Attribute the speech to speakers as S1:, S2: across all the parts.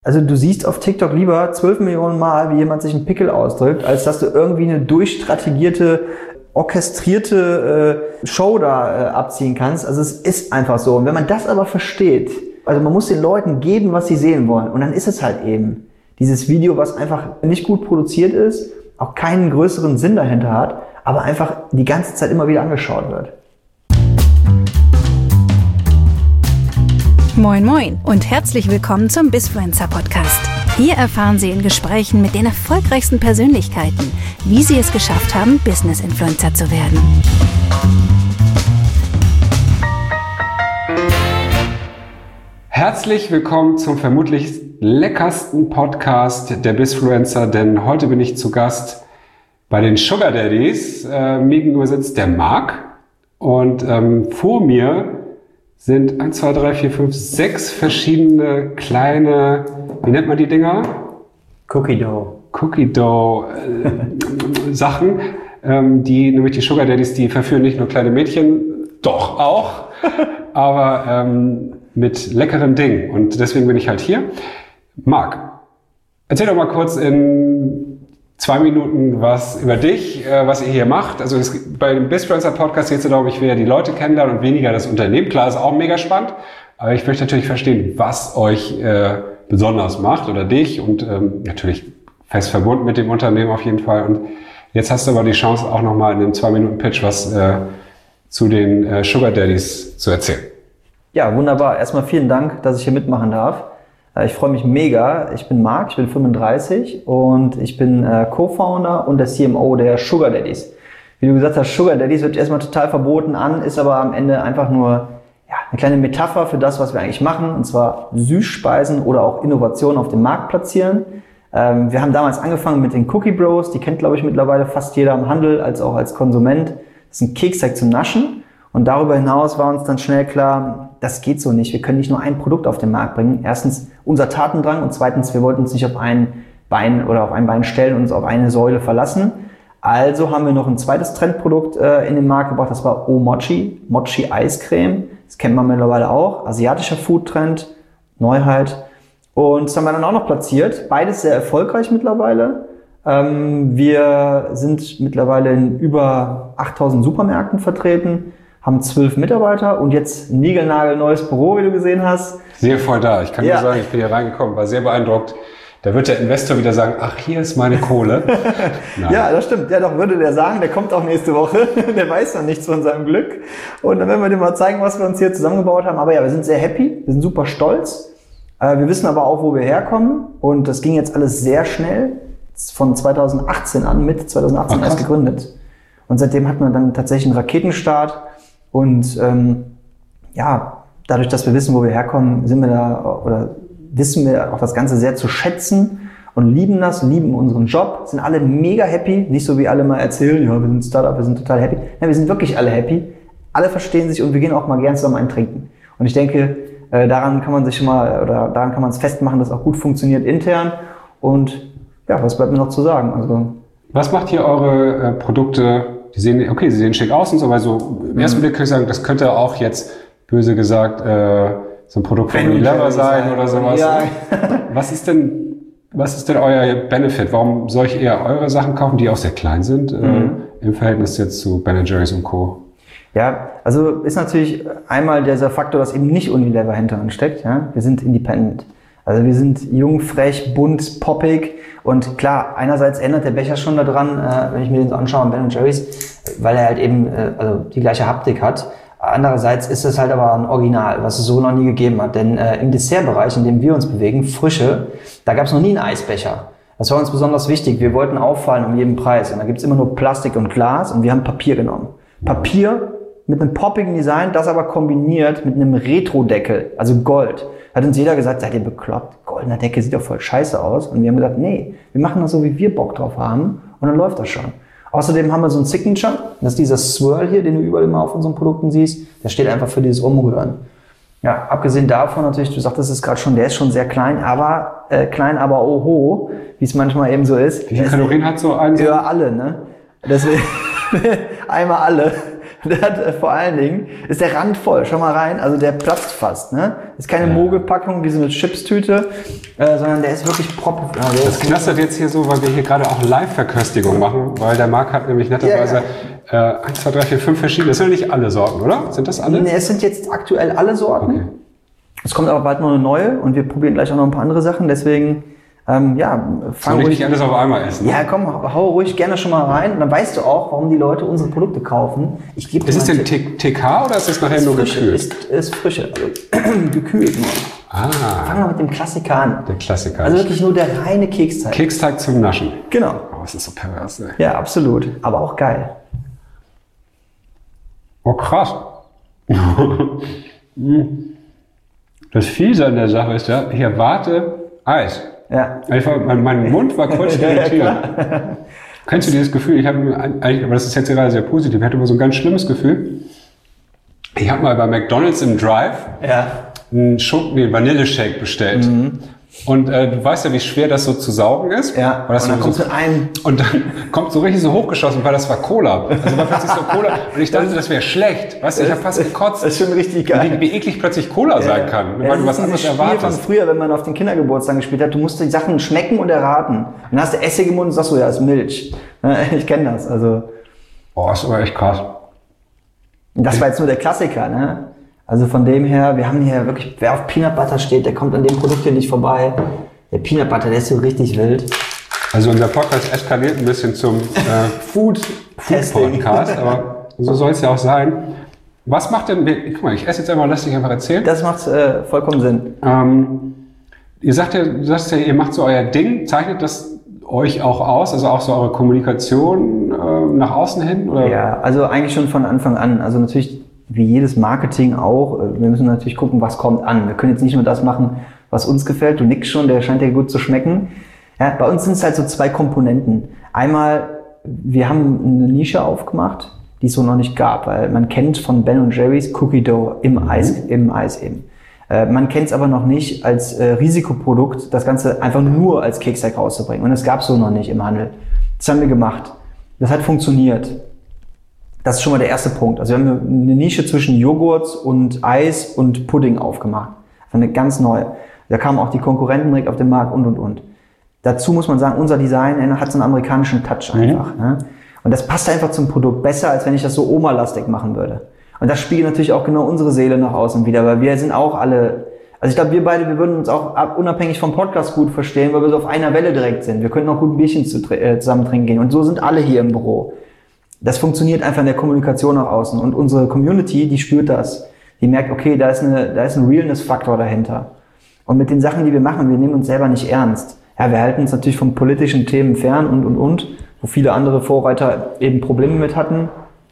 S1: Also du siehst auf TikTok lieber 12 Millionen Mal, wie jemand sich einen Pickel ausdrückt, als dass du irgendwie eine durchstrategierte, orchestrierte Show da abziehen kannst. Also es ist einfach so. Und wenn man das aber versteht, also man muss den Leuten geben, was sie sehen wollen. Und dann ist es halt eben dieses Video, was einfach nicht gut produziert ist, auch keinen größeren Sinn dahinter hat, aber einfach die ganze Zeit immer wieder angeschaut wird.
S2: Moin Moin und herzlich willkommen zum Bizfluencer Podcast. Hier erfahren Sie in Gesprächen mit den erfolgreichsten Persönlichkeiten, wie sie es geschafft haben, Business-Influencer zu werden.
S3: Herzlich willkommen zum vermutlich leckersten Podcast der Bizfluencer, denn heute bin ich zu Gast bei den Sugar Daddies. Mir gegenüber sitzt der Marc und vor mir sind 1, 2, 3, 4, 5, 6 verschiedene kleine, wie nennt man die Dinger?
S1: Cookie Dough
S3: Sachen, die, nämlich die Sugar Daddies, die verführen nicht nur kleine Mädchen, doch auch, aber mit leckeren Dingen. Und deswegen bin ich halt hier. Marc, erzähl doch mal kurz in 2 Minuten was über dich, was ihr hier macht. Also bei dem Bizfluencer Podcast geht es darum, ich will ja die Leute kennenlernen und weniger das Unternehmen. Klar, ist auch mega spannend, aber ich möchte natürlich verstehen, was euch besonders macht oder dich und natürlich fest verbunden mit dem Unternehmen auf jeden Fall. Und jetzt hast du aber die Chance, auch nochmal in einem 2-Minuten-Pitch was zu den Sugar Daddies zu erzählen.
S1: Ja, wunderbar. Erstmal vielen Dank, dass ich hier mitmachen darf. Ich freue mich mega. Ich bin Marc, ich bin 35 und ich bin Co-Founder und der CMO der Sugar Daddies. Wie du gesagt hast, Sugar Daddies hört sich erstmal total verboten an, ist aber am Ende einfach nur eine kleine Metapher für das, was wir eigentlich machen, und zwar Süßspeisen oder auch Innovationen auf dem Markt platzieren. Wir haben damals angefangen mit den Cookie Bros, die kennt, glaube ich, mittlerweile fast jeder im Handel, als auch als Konsument. Das ist ein Keksteig zum Naschen. Und darüber hinaus war uns dann schnell klar, das geht so nicht. Wir können nicht nur ein Produkt auf den Markt bringen. Erstens unser Tatendrang und zweitens, wir wollten uns nicht auf ein Bein stellen und uns auf eine Säule verlassen. Also haben wir noch ein zweites Trendprodukt in den Markt gebracht. Das war O-Mochi, Mochi-Eiscreme. Das kennt man mittlerweile auch. Asiatischer Foodtrend, Neuheit. Und das haben wir dann auch noch platziert. Beides sehr erfolgreich mittlerweile. Wir sind mittlerweile in über 8000 Supermärkten vertreten, haben 12 Mitarbeiter und jetzt ein niegelnagelneues Büro, wie du gesehen hast.
S3: Sehr voll da. Ich kann nur sagen, ich bin hier reingekommen, war sehr beeindruckt. Da wird der Investor wieder sagen, ach, hier ist meine Kohle.
S1: Ja, das stimmt. Ja, doch, würde der sagen, der kommt auch nächste Woche. Der weiß noch nichts von seinem Glück. Und dann werden wir dir mal zeigen, was wir uns hier zusammengebaut haben. Aber ja, wir sind sehr happy, wir sind super stolz. Wir wissen aber auch, wo wir herkommen. Und das ging jetzt alles sehr schnell. Von 2018 an, Mitte 2018 erst gegründet. Und seitdem hatten wir dann tatsächlich einen Raketenstart. Und dadurch, dass wir wissen, wo wir herkommen, wissen wir auch das Ganze sehr zu schätzen und lieben unseren Job, sind alle mega happy, nicht so wie alle mal erzählen, ja, wir sind ein Startup, wir sind total happy. Nein, wir sind wirklich alle happy, alle verstehen sich und wir gehen auch mal gern zusammen einen trinken. Und ich denke, daran kann man es festmachen, dass auch gut funktioniert intern. Und ja, was bleibt mir noch zu sagen? Also,
S3: was macht hier eure Produkte? Sie sehen schick aus und so, weil so im ersten Blick kann ich sagen, das könnte auch jetzt, böse gesagt, so ein Produkt von Unilever sein oder sowas. Ja. Was ist denn euer Benefit? Warum soll ich eher eure Sachen kaufen, die auch sehr klein sind, im Verhältnis jetzt zu Ben & Jerry's und Co.?
S1: Ja, also ist natürlich einmal dieser Faktor, dass eben nicht Unilever hinter uns steckt. Ja? Wir sind independent. Also wir sind jung, frech, bunt, poppig und klar, einerseits ändert der Becher schon daran, wenn ich mir den so anschaue, Ben & Jerry's, weil er halt eben die gleiche Haptik hat. Andererseits ist es halt aber ein Original, was es so noch nie gegeben hat. Denn im Dessertbereich, in dem wir uns bewegen, Frische, da gab es noch nie einen Eisbecher. Das war uns besonders wichtig. Wir wollten auffallen um jeden Preis. Und da gibt es immer nur Plastik und Glas und wir haben Papier genommen. Papier mit einem poppigen Design, das aber kombiniert mit einem Retro-Deckel, also Gold. Hat uns jeder gesagt, seid ihr bekloppt? Goldener Deckel sieht doch voll scheiße aus. Und wir haben gesagt, nee, wir machen das so, wie wir Bock drauf haben und dann läuft das schon. Außerdem haben wir so ein Signature, das ist dieser Swirl hier, den du überall immer auf unseren Produkten siehst. Der steht einfach für dieses Umrühren. Ja, abgesehen davon natürlich, du sagtest es gerade schon, der ist schon sehr klein, aber oho, wie es manchmal eben so ist.
S3: Wie viele Kalorien hat so ein?
S1: Ja, alle, ne? Deswegen einmal alle. Der hat vor allen Dingen, ist der Rand voll, schau mal rein, also der platzt fast, ne? Ist keine Mogelpackung wie so eine Chipstüte, sondern der ist wirklich propp.
S3: Das knastert jetzt hier so, weil wir hier gerade auch Live-Verköstigung machen, weil der Marc hat nämlich netterweise 1, 2, 3, 4, 5 verschiedene, das sind ja nicht alle Sorten, oder? Sind das alle?
S1: Nee, es sind jetzt aktuell alle Sorten.
S3: Okay.
S1: Es kommt aber bald noch eine neue und wir probieren gleich auch noch ein paar andere Sachen, deswegen
S3: soll ich nicht alles auf einmal essen? Ne?
S1: Ja, komm, hau ruhig gerne schon mal rein. Und dann weißt du auch, warum die Leute unsere Produkte kaufen.
S3: Ist es denn TK oder ist es nachher nur gekühlt?
S1: Ist frische, also gekühlt nur. Fangen wir mit dem Klassiker an.
S3: Der Klassiker.
S1: Also wirklich nur der reine Keksteig.
S3: Keksteig zum Naschen.
S1: Genau.
S3: Oh, das ist so pervers, ne?
S1: Ja, absolut. Aber auch geil.
S3: Oh, krass. Das Fiese an der Sache ist ja, ich erwarte Eis.
S1: Ja.
S3: Mein Mund war kurz irritiert.
S1: Ja,
S3: Kennst du dieses Gefühl? Ich habe eigentlich, aber das ist jetzt gerade sehr positiv, ich hatte immer so ein ganz schlimmes Gefühl. Ich habe mal bei McDonald's im Drive einen Vanilleshake bestellt. Und du weißt ja, wie schwer das so zu saugen ist.
S1: Ja,
S3: weil das
S1: und dann kommt
S3: und dann kommt so richtig so hochgeschossen, weil das war Cola. Also war plötzlich so Cola. Und ich dachte, das wäre schlecht. Weißt du, ich habe fast gekotzt.
S1: Das ist schon richtig geil.
S3: Wie eklig plötzlich Cola sein kann, weil du was anderes erwartest.
S1: Von früher, wenn man auf den Kindergeburtstag gespielt hat, du musst die Sachen schmecken und erraten. Dann hast du Essig im Mund und sagst so, ja, ist Milch. Ich kenne das, also.
S3: Boah, ist aber echt krass.
S1: Und das war jetzt nur der Klassiker, ne? Also von dem her, wir haben hier wirklich, wer auf Peanut Butter steht, der kommt an dem Produkt hier nicht vorbei. Der Peanut Butter, der ist so richtig wild.
S3: Also unser Podcast eskaliert ein bisschen zum Food-Podcast, aber so soll es ja auch sein. Was macht denn, guck mal, ich esse jetzt einmal, lass dich einfach erzählen.
S1: Das macht vollkommen Sinn.
S3: Du sagst ja, ihr macht so euer Ding, zeichnet das euch auch aus, also auch so eure Kommunikation nach außen hin? Oder?
S1: Ja, also eigentlich schon von Anfang an. Also natürlich wie jedes Marketing auch, wir müssen natürlich gucken, was kommt an. Wir können jetzt nicht nur das machen, was uns gefällt. Du nickst schon, der scheint dir gut zu schmecken. Ja, bei uns sind es halt so zwei Komponenten. Einmal, wir haben eine Nische aufgemacht, die es so noch nicht gab, weil man kennt von Ben & Jerry's Cookie Dough im Eis eben. Man kennt es aber noch nicht als Risikoprodukt, das Ganze einfach nur als Keksteig rauszubringen. Und das gab es so noch nicht im Handel. Das haben wir gemacht. Das hat funktioniert. Das ist schon mal der erste Punkt. Also wir haben eine Nische zwischen Joghurt und Eis und Pudding aufgemacht. Eine ganz neue. Da kamen auch die Konkurrenten direkt auf den Markt und. Dazu muss man sagen, unser Design hat so einen amerikanischen Touch einfach. Ne? Und das passt einfach zum Produkt besser, als wenn ich das so Oma-lastig machen würde. Und das spiegelt natürlich auch genau unsere Seele nach außen wieder, weil wir sind auch alle, also ich glaube, wir beide, wir würden uns auch unabhängig vom Podcast gut verstehen, weil wir so auf einer Welle direkt sind. Wir könnten auch gut ein Bierchen zusammen trinken gehen. Und so sind alle hier im Büro. Das funktioniert einfach in der Kommunikation nach außen. Und unsere Community, die spürt das. Die merkt, okay, da ist ein Realness-Faktor dahinter. Und mit den Sachen, die wir machen, wir nehmen uns selber nicht ernst. Ja, wir halten uns natürlich von politischen Themen fern und, wo viele andere Vorreiter eben Probleme mit hatten.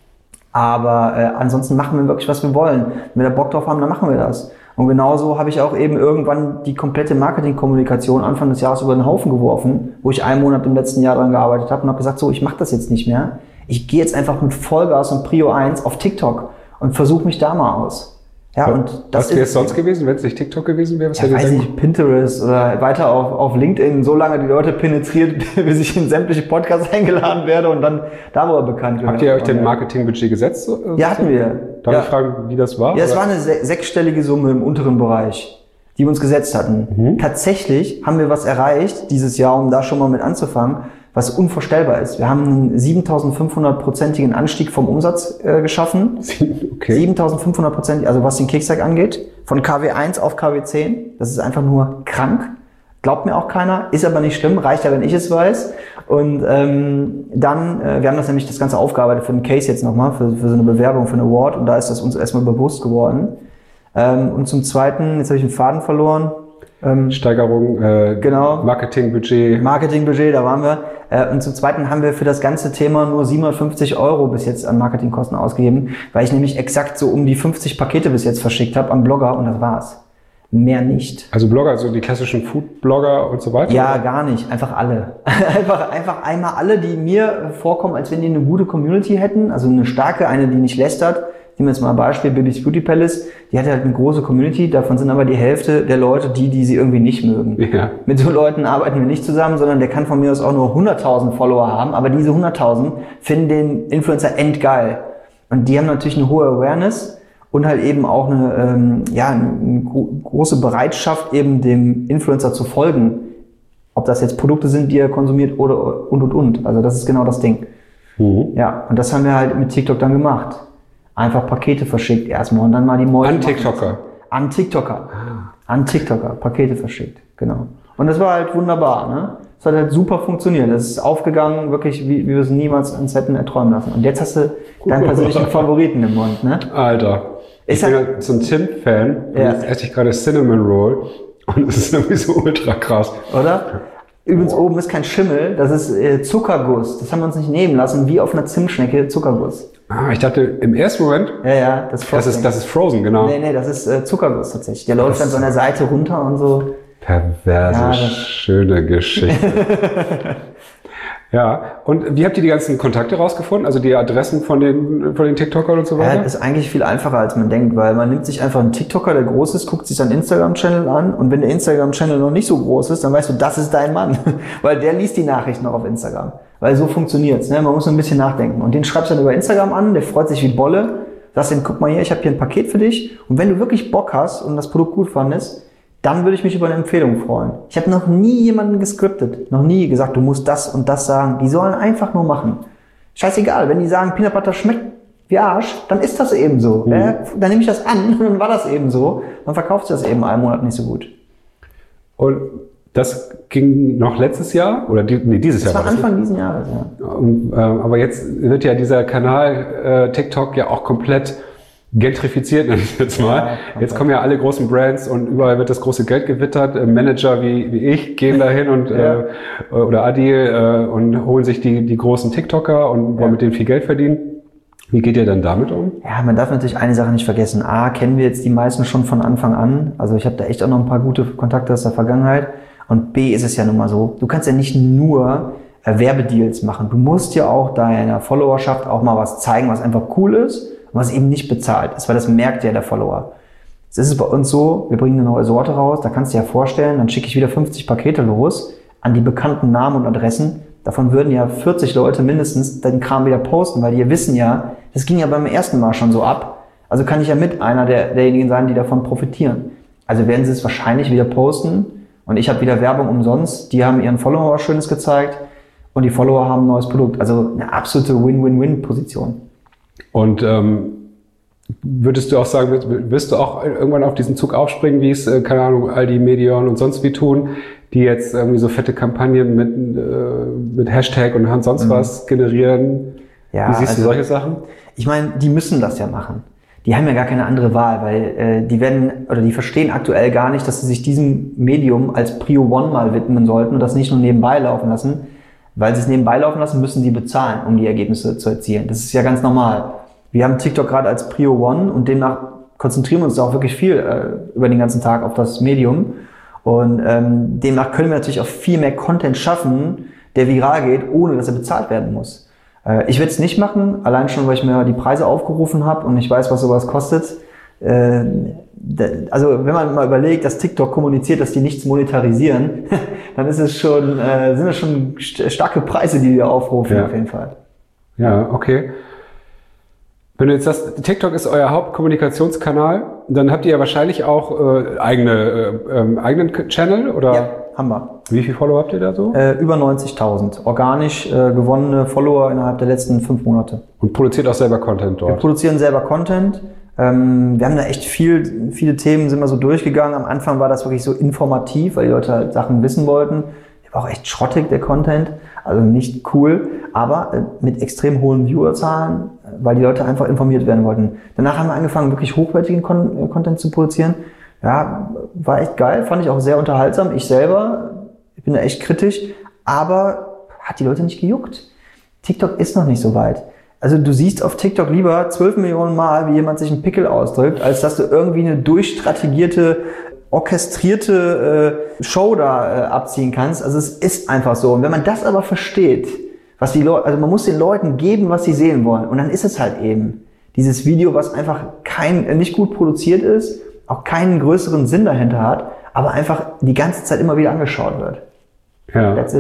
S1: Aber ansonsten machen wir wirklich, was wir wollen. Wenn wir da Bock drauf haben, dann machen wir das. Und genauso habe ich auch eben irgendwann die komplette Marketingkommunikation Anfang des Jahres über den Haufen geworfen, wo ich einen Monat im letzten Jahr dran gearbeitet habe und habe gesagt, so, ich mache das jetzt nicht mehr. Ich gehe jetzt einfach mit Vollgas und Prio 1 auf TikTok und versuche mich da mal aus. Ja, und das
S3: was wäre es sonst gewesen, wenn es nicht TikTok gewesen wäre? Was
S1: ja, weiß nicht, Pinterest oder weiter auf LinkedIn, so lange die Leute penetriert, bis ich in sämtliche Podcasts eingeladen werde und dann darüber bekannt werde.
S3: Habt ihr euch denn Marketingbudget gesetzt?
S1: Ja, hatten wir.
S3: Darf ich fragen, wie das war?
S1: Ja, es war eine sechsstellige Summe im unteren Bereich, die wir uns gesetzt hatten. Tatsächlich haben wir was erreicht dieses Jahr, um da schon mal mit anzufangen, was unvorstellbar ist. Wir haben einen 7.500%igen Anstieg vom Umsatz geschaffen. Okay. 7.500%, also was den Keksteig angeht, von KW1 auf KW10. Das ist einfach nur krank. Glaubt mir auch keiner, ist aber nicht schlimm, reicht ja, wenn ich es weiß. Und wir haben das Ganze aufgearbeitet für einen Case jetzt nochmal, für so eine Bewerbung, für einen Award. Und da ist das uns erstmal bewusst geworden. Und zum Zweiten, jetzt habe ich den Faden verloren.
S3: Steigerung,
S1: genau.
S3: Marketingbudget,
S1: da waren wir. Und zum Zweiten haben wir für das ganze Thema nur 750 € bis jetzt an Marketingkosten ausgegeben, weil ich nämlich exakt so um die 50 Pakete bis jetzt verschickt habe an Blogger und das war's. Mehr nicht.
S3: Also Blogger, also die klassischen Food-Blogger und so weiter?
S1: Ja, oder? Gar nicht. Einfach alle. einfach einmal alle, die mir vorkommen, als wenn die eine gute Community hätten, also eine starke, eine, die nicht lästert. Nehmen wir jetzt mal ein Beispiel, Bibis Beauty Palace, die hat halt eine große Community, davon sind aber die Hälfte der Leute die sie irgendwie nicht mögen. Ja. Mit so Leuten arbeiten wir nicht zusammen, sondern der kann von mir aus auch nur 100.000 Follower haben, aber diese 100.000 finden den Influencer endgeil. Und die haben natürlich eine hohe Awareness und halt eben auch eine große Bereitschaft, eben dem Influencer zu folgen. Ob das jetzt Produkte sind, die er konsumiert oder und. Also das ist genau das Ding. Ja, und das haben wir halt mit TikTok dann gemacht. Einfach Pakete verschickt erstmal und dann mal die Mäuse.
S3: An TikToker?
S1: An TikToker. An TikToker. Pakete verschickt, genau. Und das war halt wunderbar, ne? Es hat halt super funktioniert. Es ist aufgegangen, wirklich, wie wir es niemals uns hätten erträumen lassen. Und jetzt hast du deinen persönlichen Favoriten im Mund, ne?
S3: Alter. Ich bin ja so ein Tim-Fan. Ja. Jetzt esse ich gerade Cinnamon Roll. Und es ist irgendwie so ultra krass.
S1: Oder? Übrigens oben ist kein Schimmel, das ist Zuckerguss. Das haben wir uns nicht nehmen lassen, wie auf einer Zimtschnecke Zuckerguss.
S3: Ah, ich dachte im ersten Moment.
S1: Ja, das
S3: ist Frozen, genau.
S1: Nee, das ist Zuckerguss tatsächlich. Der läuft dann so an der Seite runter und so.
S3: Perverse, schöne Geschichte. Ja, und wie habt ihr die ganzen Kontakte rausgefunden? Also die Adressen von den TikTokern und so weiter?
S1: Ja, das ist eigentlich viel einfacher, als man denkt, weil man nimmt sich einfach einen TikToker, der groß ist, guckt sich seinen Instagram-Channel an und wenn der Instagram-Channel noch nicht so groß ist, dann weißt du, das ist dein Mann. Weil der liest die Nachrichten noch auf Instagram. Weil so funktioniert's, ne? Man muss nur ein bisschen nachdenken. Und den schreibst du dann über Instagram an, der freut sich wie Bolle, sagst ihm, guck mal hier, ich habe hier ein Paket für dich und wenn du wirklich Bock hast und das Produkt gut fandest, dann würde ich mich über eine Empfehlung freuen. Ich habe noch nie jemanden gescriptet, noch nie gesagt, du musst das und das sagen. Die sollen einfach nur machen. Scheißegal, wenn die sagen, Peanut Butter schmeckt wie Arsch, dann ist das eben so. Dann nehme ich das an und dann war das eben so. Dann verkauft sich das eben einen Monat nicht so gut.
S3: Und das ging noch letztes Jahr? Oder dieses Jahr?
S1: Das war Anfang diesen Jahres, ja.
S3: Aber jetzt wird ja dieser Kanal TikTok ja auch komplett gentrifiziert, nenne ich jetzt mal. Ja, jetzt kommen ja alle großen Brands und überall wird das große Geld gewittert. Manager wie ich gehen dahin und oder Adil und holen sich die großen TikToker und wollen mit denen viel Geld verdienen. Wie geht ihr dann damit um?
S1: Ja, man darf natürlich eine Sache nicht vergessen. A, kennen wir jetzt die meisten schon von Anfang an. Also ich habe da echt auch noch ein paar gute Kontakte aus der Vergangenheit. Und B ist es ja nun mal so, du kannst ja nicht nur Werbedeals machen. Du musst ja auch deiner Followerschaft auch mal was zeigen, was einfach cool ist. Was eben nicht bezahlt ist, weil das merkt ja der Follower. Jetzt ist es bei uns so, wir bringen eine neue Sorte raus, da kannst du dir ja vorstellen, dann schicke ich wieder 50 Pakete los an die bekannten Namen und Adressen. Davon würden ja 40 Leute mindestens den Kram wieder posten, weil die wissen ja, das ging ja beim ersten Mal schon so ab. Also kann ich ja mit einer derjenigen sein, die davon profitieren. Also werden sie es wahrscheinlich wieder posten und ich habe wieder Werbung umsonst. Die haben ihren Follower was Schönes gezeigt und die Follower haben ein neues Produkt. Also eine absolute Win-Win-Win-Position.
S3: Und würdest du auch sagen, wirst du auch irgendwann auf diesen Zug aufspringen, wie es, keine Ahnung, Aldi, Medion und sonst wie tun, die jetzt irgendwie so fette Kampagnen mit Hashtag und sonst was generieren? Ja, wie siehst du solche Sachen?
S1: Ich meine, die müssen das ja machen. Die haben ja gar keine andere Wahl, weil die verstehen aktuell gar nicht, dass sie sich diesem Medium als Prio One mal widmen sollten und das nicht nur nebenbei laufen lassen. Weil sie es nebenbei laufen lassen, müssen sie bezahlen, um die Ergebnisse zu erzielen. Das ist ja ganz normal. Wir haben TikTok gerade als Prio One und demnach konzentrieren wir uns auch wirklich viel über den ganzen Tag auf das Medium. Und demnach können wir natürlich auch viel mehr Content schaffen, der viral geht, ohne dass er bezahlt werden muss. Ich werde es nicht machen, allein schon, weil ich mir die Preise aufgerufen habe und ich weiß, was sowas kostet. Also wenn man mal überlegt, dass TikTok kommuniziert, dass die nichts monetarisieren, dann ist es schon, sind es schon starke Preise, die wir aufrufen, auf jeden Fall.
S3: Ja, okay. Wenn du jetzt sagst, TikTok ist euer Hauptkommunikationskanal, dann habt ihr ja wahrscheinlich auch eigenen Channel, oder?
S1: Ja, haben wir.
S3: Wie viele Follower habt ihr da so?
S1: Über 90.000. Organisch gewonnene Follower innerhalb der letzten 5 Monate.
S3: Und produziert auch selber Content dort?
S1: Wir produzieren selber Content. Wir haben da echt viele Themen sind wir so durchgegangen. Am Anfang war das wirklich so informativ, weil die Leute halt Sachen wissen wollten. Der war auch echt schrottig, der Content. Also nicht cool, aber mit extrem hohen Viewerzahlen, weil die Leute einfach informiert werden wollten. Danach haben wir angefangen, wirklich hochwertigen Content zu produzieren. Ja, war echt geil, fand ich auch sehr unterhaltsam. Ich bin da echt kritisch, aber hat die Leute nicht gejuckt. TikTok ist noch nicht so weit. Also du siehst auf TikTok lieber 12 Millionen Mal, wie jemand sich einen Pickel ausdrückt, als dass du irgendwie eine durchstrategierte, orchestrierte Show da abziehen kannst. Also es ist einfach so. Und wenn man das aber versteht, was die Leute, also man muss den Leuten geben, was sie sehen wollen. Und dann ist es halt eben dieses Video, was einfach nicht gut produziert ist, auch keinen größeren Sinn dahinter hat, aber einfach die ganze Zeit immer wieder angeschaut wird.
S3: Ja.
S1: That's it.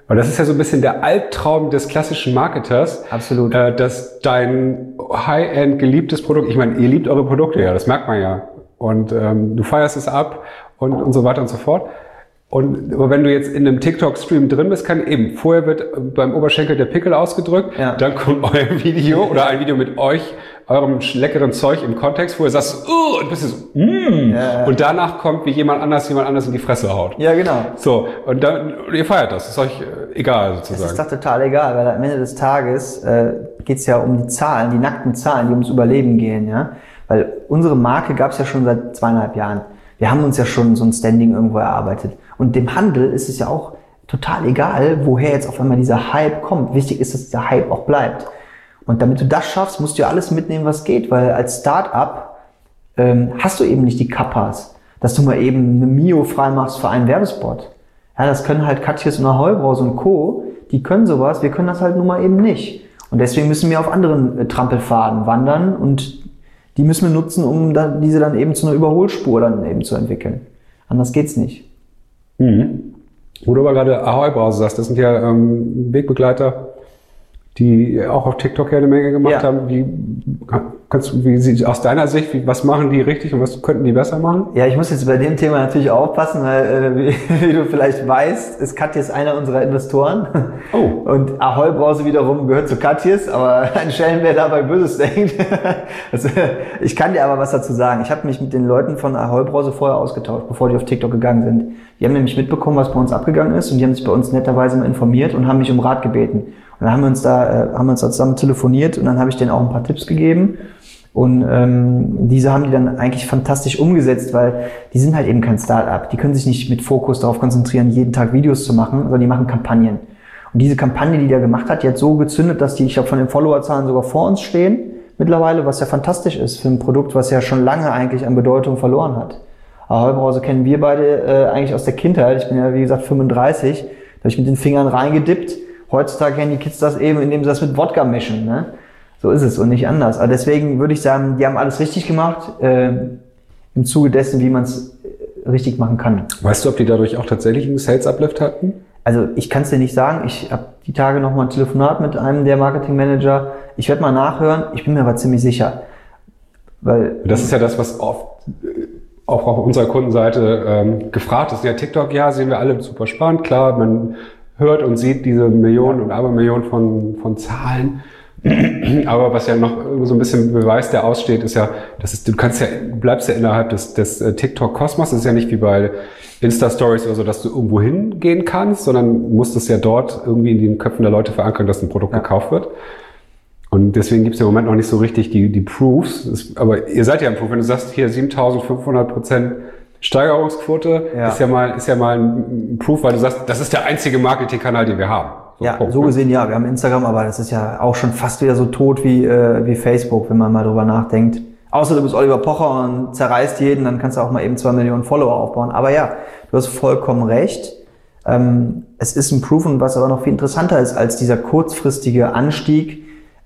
S3: Und das ist ja so ein bisschen der Albtraum des klassischen Marketers.
S1: Absolut.
S3: Dass dein High-End geliebtes Produkt, ich meine, ihr liebt eure Produkte, ja, das merkt man ja. Und du feierst es ab und so weiter und so fort. Aber wenn du jetzt in einem TikTok-Stream drin bist, kann eben, vorher wird beim Oberschenkel der Pickel ausgedrückt, dann kommt euer Video oder ein Video mit euch, eurem leckeren Zeug im Kontext, wo ihr sagst, und bist du so, und danach kommt, wie jemand anders in die Fresse haut.
S1: Ja, genau.
S3: So, und dann, ihr feiert das, ist euch egal sozusagen.
S1: Das ist doch total egal, weil am Ende des Tages geht's ja um die Zahlen, die nackten Zahlen, die ums Überleben gehen, ja. Weil unsere Marke gab's ja schon seit 2,5 Jahren. Wir haben uns ja schon so ein Standing irgendwo erarbeitet. Und dem Handel ist es ja auch total egal, woher jetzt auf einmal dieser Hype kommt. Wichtig ist, dass dieser Hype auch bleibt. Und damit du das schaffst, musst du ja alles mitnehmen, was geht. Weil als Start-up hast du eben nicht die Kappas, dass du mal eben eine Mio freimachst für einen Werbespot. Ja, das können halt Katjes und Ahoi-Brause und Co. Die können sowas, wir können das halt nun mal eben nicht. Und deswegen müssen wir auf anderen Trampelfaden wandern und die müssen wir nutzen, um diese dann eben zu einer Überholspur dann eben zu entwickeln. Anders geht's nicht.
S3: Wo du aber gerade Ahoi-Brause sagst, das sind ja Wegbegleiter, die auch auf TikTok ja eine Menge gemacht haben. Wie aus deiner Sicht, was machen die richtig und was könnten die besser machen?
S1: Ja, ich muss jetzt bei dem Thema natürlich aufpassen, weil wie du vielleicht weißt, ist Katjes einer unserer Investoren. Oh. Und Ahoi-Brause wiederum gehört zu Katjes, aber ein Schelm, wer dabei Böses denkt. Also, ich kann dir aber was dazu sagen. Ich habe mich mit den Leuten von Ahoi-Brause vorher ausgetauscht, bevor die auf TikTok gegangen sind. Die haben nämlich mitbekommen, was bei uns abgegangen ist und die haben sich bei uns netterweise mal informiert und haben mich um Rat gebeten. Und dann haben wir uns da zusammen telefoniert und dann habe ich denen auch ein paar Tipps gegeben. Und diese haben die dann eigentlich fantastisch umgesetzt, weil die sind halt eben kein Start-up. Die können sich nicht mit Fokus darauf konzentrieren, jeden Tag Videos zu machen, sondern die machen Kampagnen. Und diese Kampagne, die der gemacht hat, die hat so gezündet, dass die, ich glaube, von den Followerzahlen sogar vor uns stehen mittlerweile, was ja fantastisch ist für ein Produkt, was ja schon lange eigentlich an Bedeutung verloren hat. Ahoi-Brause kennen wir beide eigentlich aus der Kindheit. Ich bin ja, wie gesagt, 35. Da habe ich mit den Fingern reingedippt. Heutzutage kennen die Kids das eben, indem sie das mit Wodka mischen, ne? So ist es und nicht anders. Aber deswegen würde ich sagen, die haben alles richtig gemacht, im Zuge dessen, wie man es richtig machen kann.
S3: Weißt du, ob die dadurch auch tatsächlich einen Sales-Uplift hatten?
S1: Also ich kann es dir nicht sagen. Ich habe die Tage nochmal ein Telefonat mit einem der Marketing-Manager. Ich werde mal nachhören. Ich bin mir aber ziemlich sicher. Weil
S3: das ist ja das, was oft auch auf unserer Kundenseite gefragt ist. Ja, TikTok, ja, sehen wir alle super spannend. Klar, man hört und sieht diese Millionen und Abermillionen von Zahlen. Aber was ja noch so ein bisschen Beweis, der aussteht, ist ja, du bleibst ja innerhalb des TikTok-Kosmos. Das ist ja nicht wie bei Insta-Stories oder so, dass du irgendwo hingehen kannst, sondern musst es ja dort irgendwie in den Köpfen der Leute verankern, dass ein Produkt gekauft wird. Und deswegen gibt es im Moment noch nicht so richtig die Proofs. Aber ihr seid ja ein Proof. Wenn du sagst, hier 7.500% Steigerungsquote, ist ja mal ein Proof, weil du sagst, das ist der einzige Marketingkanal, den wir haben.
S1: So gesehen, ja. Wir haben Instagram, aber das ist ja auch schon fast wieder so tot wie Facebook, wenn man mal drüber nachdenkt. Außer du bist Oliver Pocher und zerreißt jeden, dann kannst du auch mal eben 2 Millionen Follower aufbauen. Aber ja, du hast vollkommen recht. Es ist ein Proof, und was aber noch viel interessanter ist als dieser kurzfristige Anstieg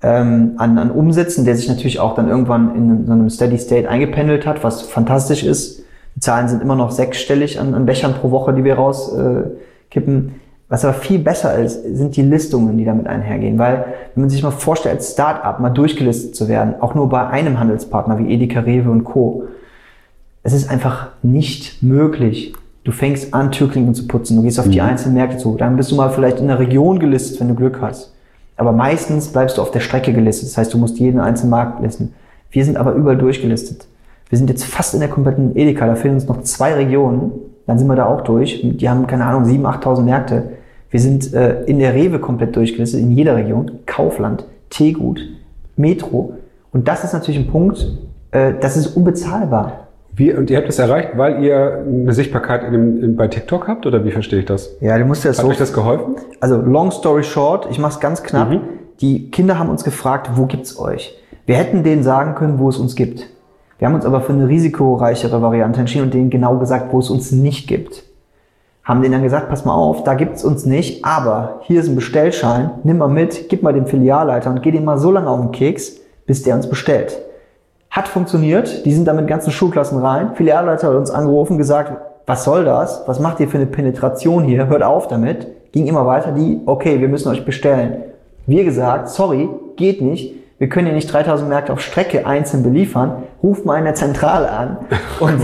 S1: an Umsätzen, der sich natürlich auch dann irgendwann in so einem Steady State eingependelt hat, was fantastisch ist. Die Zahlen sind immer noch 6-stellig an Bechern pro Woche, die wir rauskippen. Was aber viel besser ist, sind die Listungen, die damit einhergehen. Weil, wenn man sich mal vorstellt, als Start-up mal durchgelistet zu werden, auch nur bei einem Handelspartner wie Edeka, Rewe und Co., es ist einfach nicht möglich. Du fängst an, Türklinken zu putzen, du gehst auf die einzelnen Märkte zu, dann bist du mal vielleicht in der Region gelistet, wenn du Glück hast. Aber meistens bleibst du auf der Strecke gelistet, das heißt, du musst jeden einzelnen Markt listen. Wir sind aber überall durchgelistet. Wir sind jetzt fast in der kompletten Edeka, da fehlen uns noch 2 Regionen, dann sind wir da auch durch. Die haben, keine Ahnung, 7.000, 8.000 Märkte. Wir sind in der Rewe komplett durchgelistet, in jeder Region. Kaufland, Teegut, Metro. Und das ist natürlich ein Punkt, das ist unbezahlbar.
S3: Und ihr habt das erreicht, weil ihr eine Sichtbarkeit bei TikTok habt, oder wie verstehe ich das?
S1: Ja, du musst ja so.
S3: Hat euch das geholfen?
S1: Also, long story short, ich mach's ganz knapp. Die Kinder haben uns gefragt, wo gibt's euch? Wir hätten denen sagen können, wo es uns gibt. Wir haben uns aber für eine risikoreichere Variante entschieden und denen genau gesagt, wo es uns nicht gibt. Haben denen dann gesagt, pass mal auf, da gibt's uns nicht, aber hier ist ein Bestellschein, nimm mal mit, gib mal dem Filialleiter und geh dem mal so lange auf den Keks, bis der uns bestellt. Hat funktioniert, die sind da mit ganzen Schulklassen rein. Filialleiter hat uns angerufen, gesagt, was soll das? Was macht ihr für eine Penetration hier? Hört auf damit, ging immer weiter, okay, wir müssen euch bestellen. Wir gesagt, sorry, geht nicht. Wir können hier nicht 3000 Märkte auf Strecke einzeln beliefern. Ruft mal in der Zentrale an und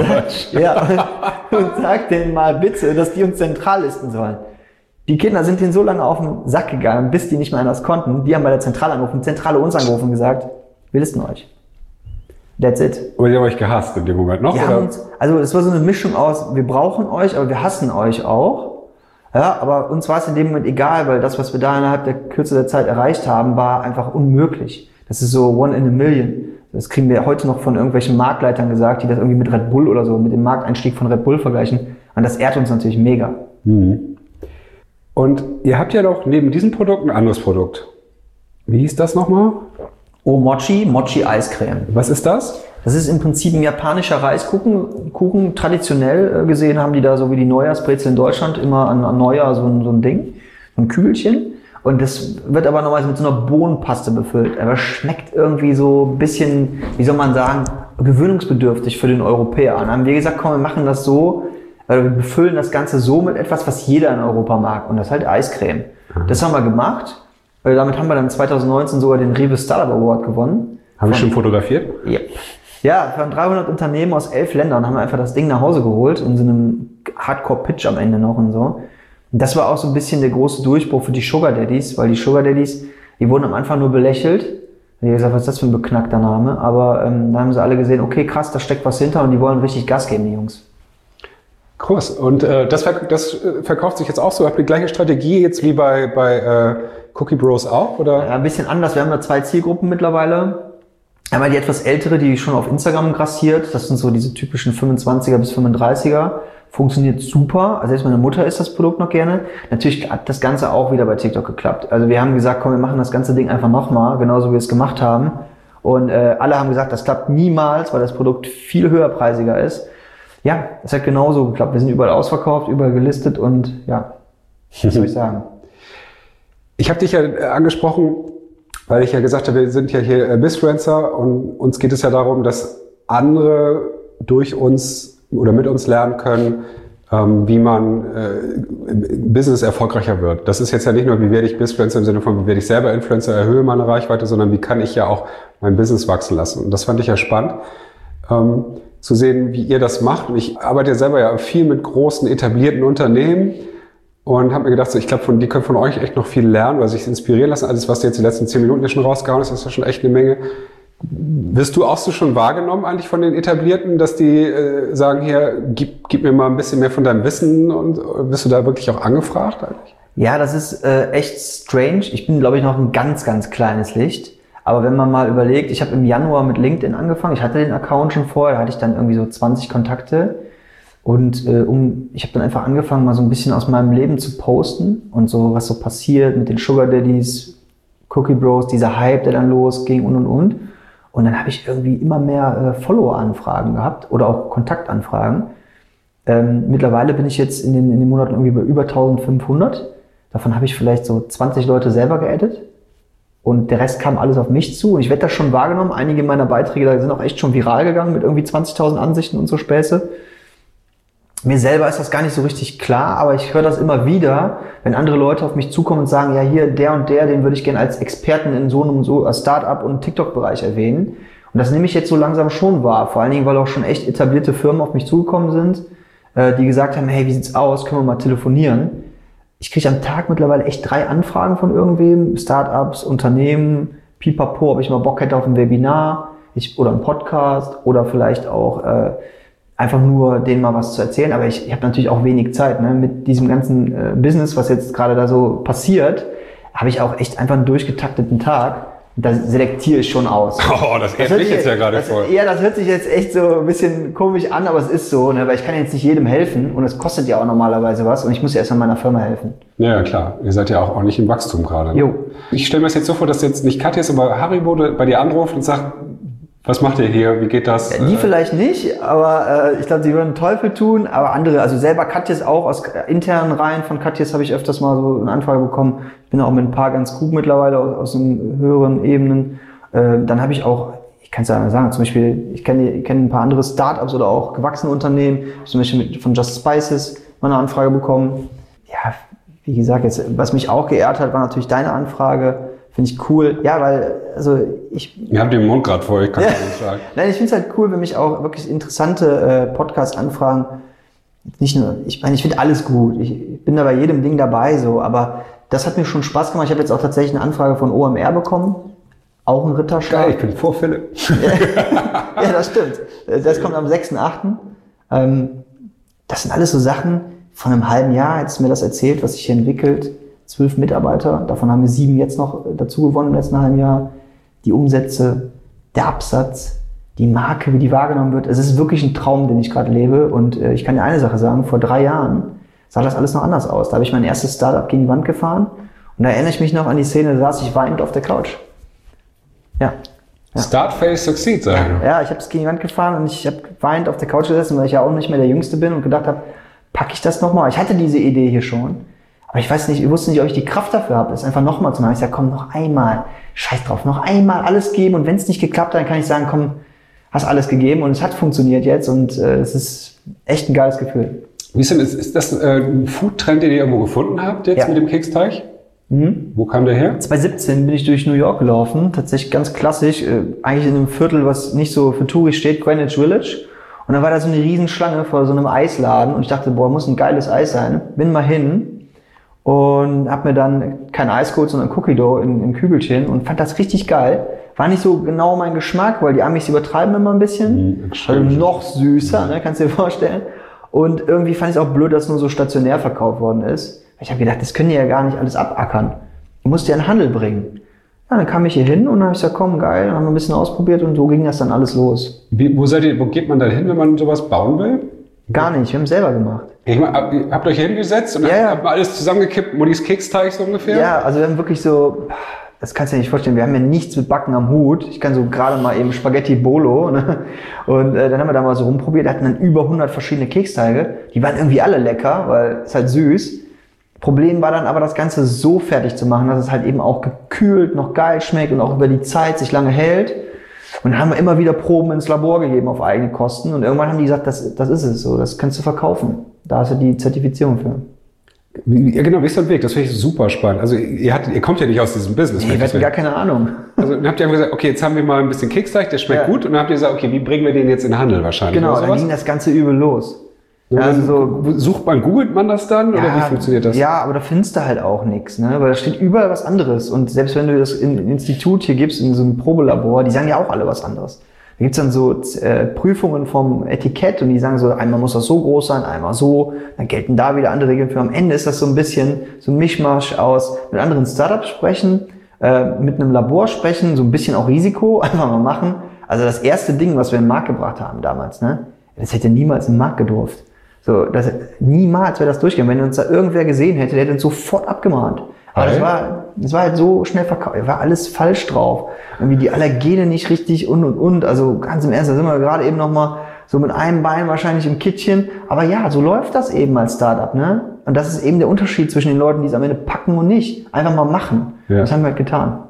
S1: sagt denen mal bitte, dass die uns zentral listen sollen. Die Kinder sind denen so lange auf den Sack gegangen, bis die nicht mehr anders konnten. Die haben bei der Zentrale angerufen, Zentrale uns angerufen und gesagt, wir listen euch. That's it.
S3: Aber die haben euch gehasst in dem Moment noch? Oder?
S1: Also es war so eine Mischung aus, wir brauchen euch, aber wir hassen euch auch. Ja, aber uns war es in dem Moment egal, weil das, was wir da innerhalb der Kürze der Zeit erreicht haben, war einfach unmöglich. Das ist so one in a million. Das kriegen wir heute noch von irgendwelchen Marktleitern gesagt, die das irgendwie mit Red Bull oder so, mit dem Markteinstieg von Red Bull vergleichen. Und das ehrt uns natürlich mega.
S3: Mhm. Und ihr habt ja doch neben diesem Produkt ein anderes Produkt. Wie hieß das nochmal?
S1: Mochi Eiscreme.
S3: Was ist das?
S1: Das ist im Prinzip ein japanischer Reiskuchen. Traditionell gesehen haben die da so wie die Neujahrsbrezel in Deutschland immer an Neujahr so ein Ding, so ein Kügelchen. Und das wird aber normalerweise mit so einer Bohnenpaste befüllt. Aber schmeckt irgendwie so ein bisschen, wie soll man sagen, gewöhnungsbedürftig für den Europäer. Und dann haben wir gesagt, komm, wir machen das so, wir befüllen das Ganze so mit etwas, was jeder in Europa mag. Und das ist halt Eiscreme. Das haben wir gemacht. Damit haben wir dann 2019 sogar den Rewe Startup Award gewonnen.
S3: Haben wir schon fotografiert?
S1: Ja. Ja, von 300 Unternehmen aus 11 Ländern haben wir einfach das Ding nach Hause geholt, in so einem Hardcore-Pitch am Ende noch und so. Und das war auch so ein bisschen der große Durchbruch für die Sugar Daddies, weil die Sugar Daddies, die wurden am Anfang nur belächelt. Ich habe gesagt, was ist das für ein beknackter Name? Aber da haben sie alle gesehen, okay, krass, da steckt was hinter und die wollen richtig Gas geben, die Jungs.
S3: Krass. Und das verkauft sich jetzt auch so. Habt ihr die gleiche Strategie jetzt wie bei Cookie Bros auch? Oder?
S1: Ja, ein bisschen anders. Wir haben da 2 Zielgruppen mittlerweile. Einmal die etwas ältere, die schon auf Instagram grassiert. Das sind so diese typischen 25er bis 35er. Funktioniert super. Also selbst meine Mutter isst das Produkt noch gerne. Natürlich hat das Ganze auch wieder bei TikTok geklappt. Also wir haben gesagt, komm, wir machen das ganze Ding einfach nochmal, genauso wie wir es gemacht haben. Und alle haben gesagt, das klappt niemals, weil das Produkt viel höherpreisiger ist. Ja, das hat genauso geklappt. Wir sind überall ausverkauft, überall gelistet und ja, was soll ich sagen?
S3: Ich habe dich ja angesprochen, weil ich ja gesagt habe, wir sind ja hier Bizfluencer und uns geht es ja darum, dass andere durch uns oder mit uns lernen können, wie man Business erfolgreicher wird. Das ist jetzt ja nicht nur, wie werde ich Bizfluencer im Sinne von, wie werde ich selber Influencer, erhöhe meine Reichweite, sondern wie kann ich ja auch mein Business wachsen lassen. Und das fand ich ja spannend, zu sehen, wie ihr das macht. Und ich arbeite ja selber ja viel mit großen, etablierten Unternehmen und habe mir gedacht, so, ich glaube, die können von euch echt noch viel lernen oder sich inspirieren lassen. Alles, was du jetzt die letzten 10 Minuten hier schon rausgehauen hast, ist ja schon echt eine Menge. Wirst du auch so schon wahrgenommen eigentlich von den Etablierten, dass die sagen, hier, gib mir mal ein bisschen mehr von deinem Wissen und bist du da wirklich auch angefragt eigentlich?
S1: Ja, das ist echt strange. Ich bin, glaube ich, noch ein ganz, ganz kleines Licht. Aber wenn man mal überlegt, ich habe im Januar mit LinkedIn angefangen, ich hatte den Account schon vorher, da hatte ich dann irgendwie so 20 Kontakte und ich habe dann einfach angefangen, mal so ein bisschen aus meinem Leben zu posten und so, was so passiert mit den Sugar Daddies, Cookie Bros, dieser Hype, der dann losging und. Und dann habe ich irgendwie immer mehr Follower-Anfragen gehabt oder auch Kontaktanfragen. Mittlerweile bin ich jetzt in den Monaten irgendwie bei über 1500. Davon habe ich vielleicht so 20 Leute selber geaddet. Und der Rest kam alles auf mich zu. Und ich werde das schon wahrgenommen. Einige meiner Beiträge da sind auch echt schon viral gegangen mit irgendwie 20.000 Ansichten und so Späße. Mir selber ist das gar nicht so richtig klar, aber ich höre das immer wieder, wenn andere Leute auf mich zukommen und sagen, ja hier, der und der, den würde ich gerne als Experten in so einem Start-up- und TikTok-Bereich erwähnen. Und das nehme ich jetzt so langsam schon wahr. Vor allen Dingen, weil auch schon echt etablierte Firmen auf mich zugekommen sind, die gesagt haben, hey, wie sieht's aus, können wir mal telefonieren? Ich kriege am Tag mittlerweile echt 3 Anfragen von irgendwem, Start-ups, Unternehmen, pipapo, ob ich mal Bock hätte auf ein Webinar oder einen Podcast oder vielleicht auch einfach nur denen mal was zu erzählen. Aber ich habe natürlich auch wenig Zeit. Ne? Mit diesem ganzen Business, was jetzt gerade da so passiert, habe ich auch echt einfach einen durchgetakteten Tag. Da selektiere ich schon aus.
S3: Oh, das ehrt mich jetzt ja gerade voll.
S1: Ja, das hört sich jetzt echt so ein bisschen komisch an, aber es ist so, ne? Weil ich kann jetzt nicht jedem helfen und es kostet ja auch normalerweise was und ich muss ja erst mal meiner Firma helfen.
S3: Ja, klar. Ihr seid ja auch nicht im Wachstum gerade. Ne?
S1: Jo.
S3: Ich stelle mir das jetzt so vor, dass jetzt nicht Katja ist, aber Haribo bei dir anruft und sagt, was macht ihr hier? Wie geht das?
S1: Die vielleicht nicht, aber ich glaube, sie würden Teufel tun. Aber andere, also selber Katjes auch, aus internen Reihen von Katjes habe ich öfters mal so eine Anfrage bekommen. Ich bin auch mit ein paar ganz gut mittlerweile aus den höheren Ebenen. Dann habe ich auch, ich kann es ja sagen, zum Beispiel, ich kenne ein paar andere Startups oder auch gewachsene Unternehmen. Zum Beispiel von Just Spices mal eine Anfrage bekommen. Ja, wie gesagt, jetzt, was mich auch geehrt hat, war natürlich deine Anfrage. Finde ich cool. Ja, weil, also
S3: Ihr habt den Mund gerade voll, ich kann nicht sagen.
S1: Nein, ich finde es halt cool, wenn mich auch wirklich interessante Podcast-Anfragen, nicht nur, ich meine, ich finde alles gut. Ich bin da bei jedem Ding dabei, so, aber das hat mir schon Spaß gemacht. Ich habe jetzt auch tatsächlich eine Anfrage von OMR bekommen. Auch ein Ritterschlag.
S3: Geil, ich bin vor Philipp.
S1: Ja, das stimmt. Das kommt am 6.8. Das sind alles so Sachen, von einem halben Jahr hättest du mir das erzählt, was sich hier entwickelt. 12 Mitarbeiter, davon haben wir 7 jetzt noch dazu gewonnen im letzten halben Jahr. Die Umsätze, der Absatz, die Marke, wie die wahrgenommen wird. Es ist wirklich ein Traum, den ich gerade lebe. Und ich kann dir eine Sache sagen, vor 3 Jahren sah das alles noch anders aus. Da habe ich mein erstes Startup gegen die Wand gefahren und da erinnere ich mich noch an die Szene, da saß ich weinend auf der Couch. Ja.
S3: Start, fail, succeed, sagen.
S1: Ja, ich habe es gegen die Wand gefahren und ich habe weinend auf der Couch gesessen, weil ich ja auch nicht mehr der Jüngste bin und gedacht habe, packe ich das nochmal? Ich hatte diese Idee hier schon, aber ich weiß nicht, ich wusste nicht, ob ich die Kraft dafür habe, das einfach nochmal zu machen. Ich sage, komm, noch einmal, scheiß drauf, noch einmal alles geben und wenn es nicht geklappt hat, dann kann ich sagen, komm, hast alles gegeben und es hat funktioniert jetzt und es ist echt ein geiles Gefühl.
S3: Wie ist denn, ist das ein Food-Trend, den ihr irgendwo gefunden habt jetzt mit dem Keksteig? Wo kam der her?
S1: 2017 bin ich durch New York gelaufen, tatsächlich ganz klassisch, eigentlich in einem Viertel, was nicht so für Touris steht, Greenwich Village. Und da war da so eine Riesenschlange vor so einem Eisladen und ich dachte, boah, muss ein geiles Eis sein. Bin mal hin und hab mir dann kein Eis geholt, sondern Cookie Dough in Kügelchen und fand das richtig geil. War nicht so genau mein Geschmack, weil die Amis übertreiben immer ein bisschen. Also noch süßer, ne, kannst du dir vorstellen. Und irgendwie fand ich es auch blöd, dass nur so stationär verkauft worden ist. Ich habe gedacht, das können die ja gar nicht alles abackern. Du musst ja in den Handel bringen. Ja, dann kam ich hier hin und dann habe ich gesagt, komm, geil, dann haben wir ein bisschen ausprobiert und so ging das dann alles los.
S3: Wo geht man da hin, wenn man sowas bauen will?
S1: Gar nicht, wir haben es selber gemacht.
S3: Ich meine, ihr habt euch hingesetzt und habt mal alles zusammengekippt, Muddis Keksteig so ungefähr?
S1: Ja, also wir haben wirklich so, das kannst du dir nicht vorstellen, wir haben ja nichts mit Backen am Hut. Ich kann so gerade mal eben Spaghetti Bolo, ne? Und dann haben wir da mal so rumprobiert, hatten dann über 100 verschiedene Keksteige. Die waren irgendwie alle lecker, weil es halt süß. Problem war dann aber, das Ganze so fertig zu machen, dass es halt eben auch gekühlt noch geil schmeckt und auch über die Zeit sich lange hält. Und dann haben wir immer wieder Proben ins Labor gegeben auf eigene Kosten. Und irgendwann haben die gesagt, das ist es so, das kannst du verkaufen. Da hast du die Zertifizierung für.
S3: Ja, genau, Weg und Weg, das finde ich super spannend. Also ihr kommt ja nicht aus diesem Business.
S1: Nee, wir hatten gar keine Ahnung.
S3: Also dann habt ihr einfach gesagt, okay, jetzt haben wir mal ein bisschen Keksteig, der schmeckt gut. Und dann habt ihr gesagt, okay, wie bringen wir den jetzt in den Handel wahrscheinlich?
S1: Genau, dann ging das Ganze übel los.
S3: Ja, also googelt man das dann oder wie funktioniert das?
S1: Ja, aber da findest du halt auch nichts, ne? Weil da steht überall was anderes. Und selbst wenn du das in ein Institut hier gibst, in so einem Probelabor, die sagen ja auch alle was anderes. Da gibt's dann so Prüfungen vom Etikett und die sagen so, einmal muss das so groß sein, einmal so. Dann gelten da wieder andere Regeln für. Am Ende ist das so ein bisschen so ein Mischmasch aus mit anderen Startups sprechen, mit einem Labor sprechen, so ein bisschen auch Risiko, einfach mal machen. Also das erste Ding, was wir in den Markt gebracht haben damals, ne? Das hätte niemals in den Markt gedurft. So, niemals wäre das durchgegangen. Wenn uns da irgendwer gesehen hätte, der hätte uns sofort abgemahnt. Aber das war halt so schnell verkauft. War alles falsch drauf. Irgendwie die Allergene nicht richtig und. Also ganz im Ernst, da sind wir gerade eben noch mal so mit einem Bein wahrscheinlich im Kittchen. Aber ja, so läuft das eben als Startup, ne? Und das ist eben der Unterschied zwischen den Leuten, die es am Ende packen und nicht. Einfach mal machen. Ja. Das haben wir halt getan.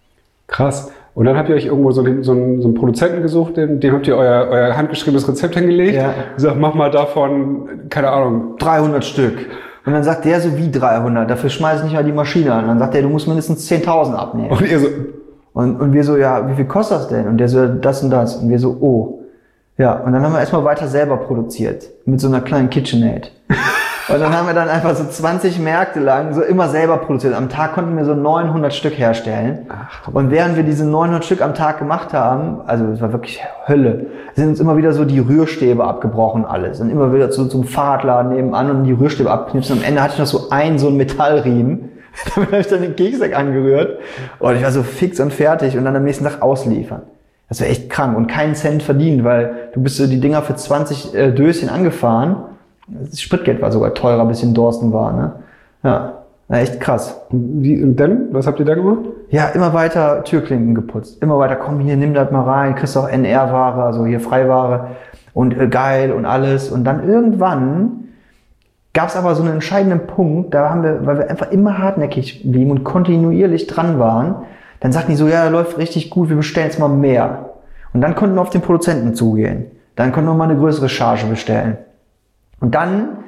S3: Krass. Und dann habt ihr euch irgendwo so einen Produzenten gesucht, dem habt ihr euer handgeschriebenes Rezept hingelegt. Ja. Gesagt, mach mal davon, keine Ahnung,
S1: 300 Stück. Und dann sagt der so, wie 300? Dafür schmeiß ich nicht mal die Maschine an. Dann sagt der, du musst mindestens 10.000 abnehmen.
S3: Und ihr so,
S1: und wir so, ja, wie viel kostet das denn? Und der so, das und das. Und wir so, oh. Ja, und dann haben wir erstmal weiter selber produziert. Mit so einer kleinen KitchenAid. Und dann haben wir dann einfach so 20 Märkte lang so immer selber produziert. Am Tag konnten wir so 900 Stück herstellen. Und während wir diese 900 Stück am Tag gemacht haben, also es war wirklich Hölle, sind uns immer wieder so die Rührstäbe abgebrochen alles. Und immer wieder zum Fahrradladen nebenan und die Rührstäbe abknipsen. Und am Ende hatte ich noch so einen Metallriemen. Damit habe ich dann den Keksteig angerührt. Und ich war so fix und fertig und dann am nächsten Tag ausliefern. Das war echt krank und keinen Cent verdient, weil du bist so die Dinger für 20 Döschen angefahren. Das Spritgeld war sogar teurer, bis in Dorsten war, ne? Ja, echt krass.
S3: Und dann? Was habt ihr da gemacht?
S1: Ja, immer weiter Türklinken geputzt. Immer weiter, komm hier, nimm das mal rein, kriegst auch NR-Ware, also hier Freiware und geil und alles. Und dann irgendwann gab es aber so einen entscheidenden Punkt, da haben wir, weil wir einfach immer hartnäckig blieben und kontinuierlich dran waren, dann sagten die so, ja, läuft richtig gut, wir bestellen jetzt mal mehr. Und dann konnten wir auf den Produzenten zugehen. Dann konnten wir mal eine größere Charge bestellen. Und dann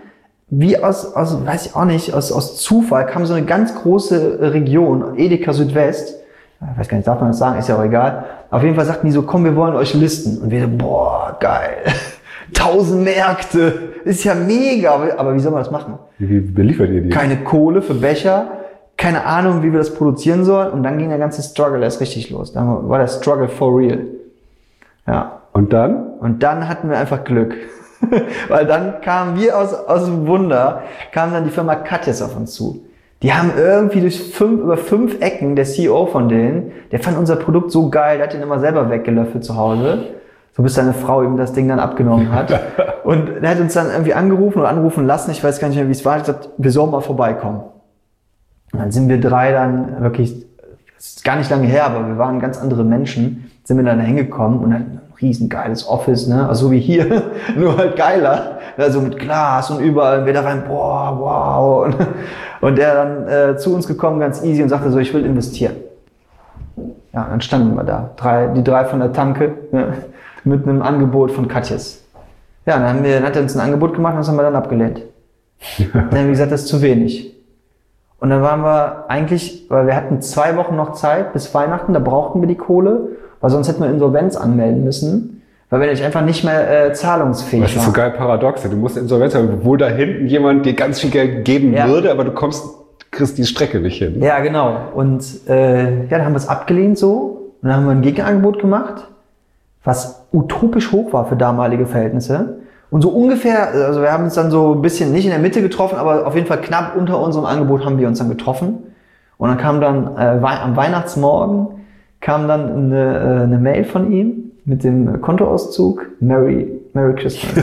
S1: weiß ich auch nicht, aus Zufall kam so eine ganz große Region, Edeka Südwest. Ich weiß gar nicht, darf man das sagen, ist ja auch egal. Auf jeden Fall sagten die so, komm, wir wollen euch listen. Und wir so, boah, geil. 1000 Märkte, ist ja mega. Aber wie soll man das machen?
S3: Wie beliefert ihr die?
S1: Keine Kohle für Becher, keine Ahnung, wie wir das produzieren sollen. Und dann ging der ganze Struggle erst richtig los. Dann war der Struggle for real. Ja.
S3: Und dann?
S1: Und dann hatten wir einfach Glück. Weil dann kamen wir aus dem Wunder, kam dann die Firma Katjes auf uns zu. Die haben irgendwie über 5 Ecken, der CEO von denen, der fand unser Produkt so geil, der hat den immer selber weggelöffelt zu Hause. So bis seine Frau ihm das Ding dann abgenommen hat. Und der hat uns dann irgendwie anrufen lassen, ich weiß gar nicht mehr, wie es war, ich gesagt, wir sollen mal vorbeikommen. Und dann sind wir 3 dann wirklich, das ist gar nicht lange her, aber wir waren ganz andere Menschen, sind wir dann da hingekommen und dann riesengeiles Office, ne, also so wie hier, nur halt geiler, also mit Glas und überall, wir da rein, boah, wow, und der dann zu uns gekommen, ganz easy, und sagte so, ich will investieren. Ja, dann standen wir da, die drei von der Tanke, ne, mit einem Angebot von Katjes. Ja, dann hat er uns ein Angebot gemacht, und das haben wir dann abgelehnt. Dann haben wir gesagt, das ist zu wenig. Und dann waren wir eigentlich, weil wir hatten 2 Wochen noch Zeit bis Weihnachten, da brauchten wir die Kohle, weil sonst hätten wir Insolvenz anmelden müssen, weil wir nämlich einfach nicht mehr zahlungsfähig waren.
S3: Das ist so geil paradox. Du musst Insolvenz haben, obwohl da hinten jemand dir ganz viel Geld geben würde, aber du kriegst die Strecke nicht hin.
S1: Ja, genau. Und dann haben wir es abgelehnt so. Und dann haben wir ein Gegenangebot gemacht, was utopisch hoch war für damalige Verhältnisse. Und so ungefähr, also wir haben uns dann so ein bisschen nicht in der Mitte getroffen, aber auf jeden Fall knapp unter unserem Angebot haben wir uns dann getroffen. Und dann kam dann am Weihnachtsmorgen kam dann eine Mail von ihm mit dem Kontoauszug, Merry Christmas.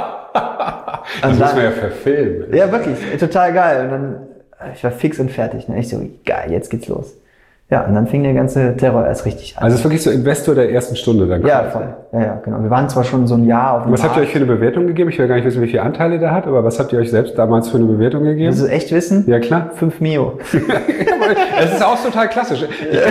S3: Das muss man ja verfilmen.
S1: Ja, wirklich, total geil. Und dann, ich war fix und fertig. Ne? Ich so, geil, jetzt geht's los. Ja, und dann fing der ganze Terror erst richtig an.
S3: Also es ist wirklich so Investor der ersten Stunde dann.
S1: Ja, voll. Ja, genau. Wir waren zwar schon so ein Jahr auf dem
S3: Was habt ihr euch für eine Bewertung gegeben? Ich will gar nicht wissen, wie viele Anteile der hat, aber was habt ihr euch selbst damals für eine Bewertung gegeben?
S1: Willst du echt wissen?
S3: Ja, klar.
S1: 5 Mio.
S3: Das ist auch total klassisch.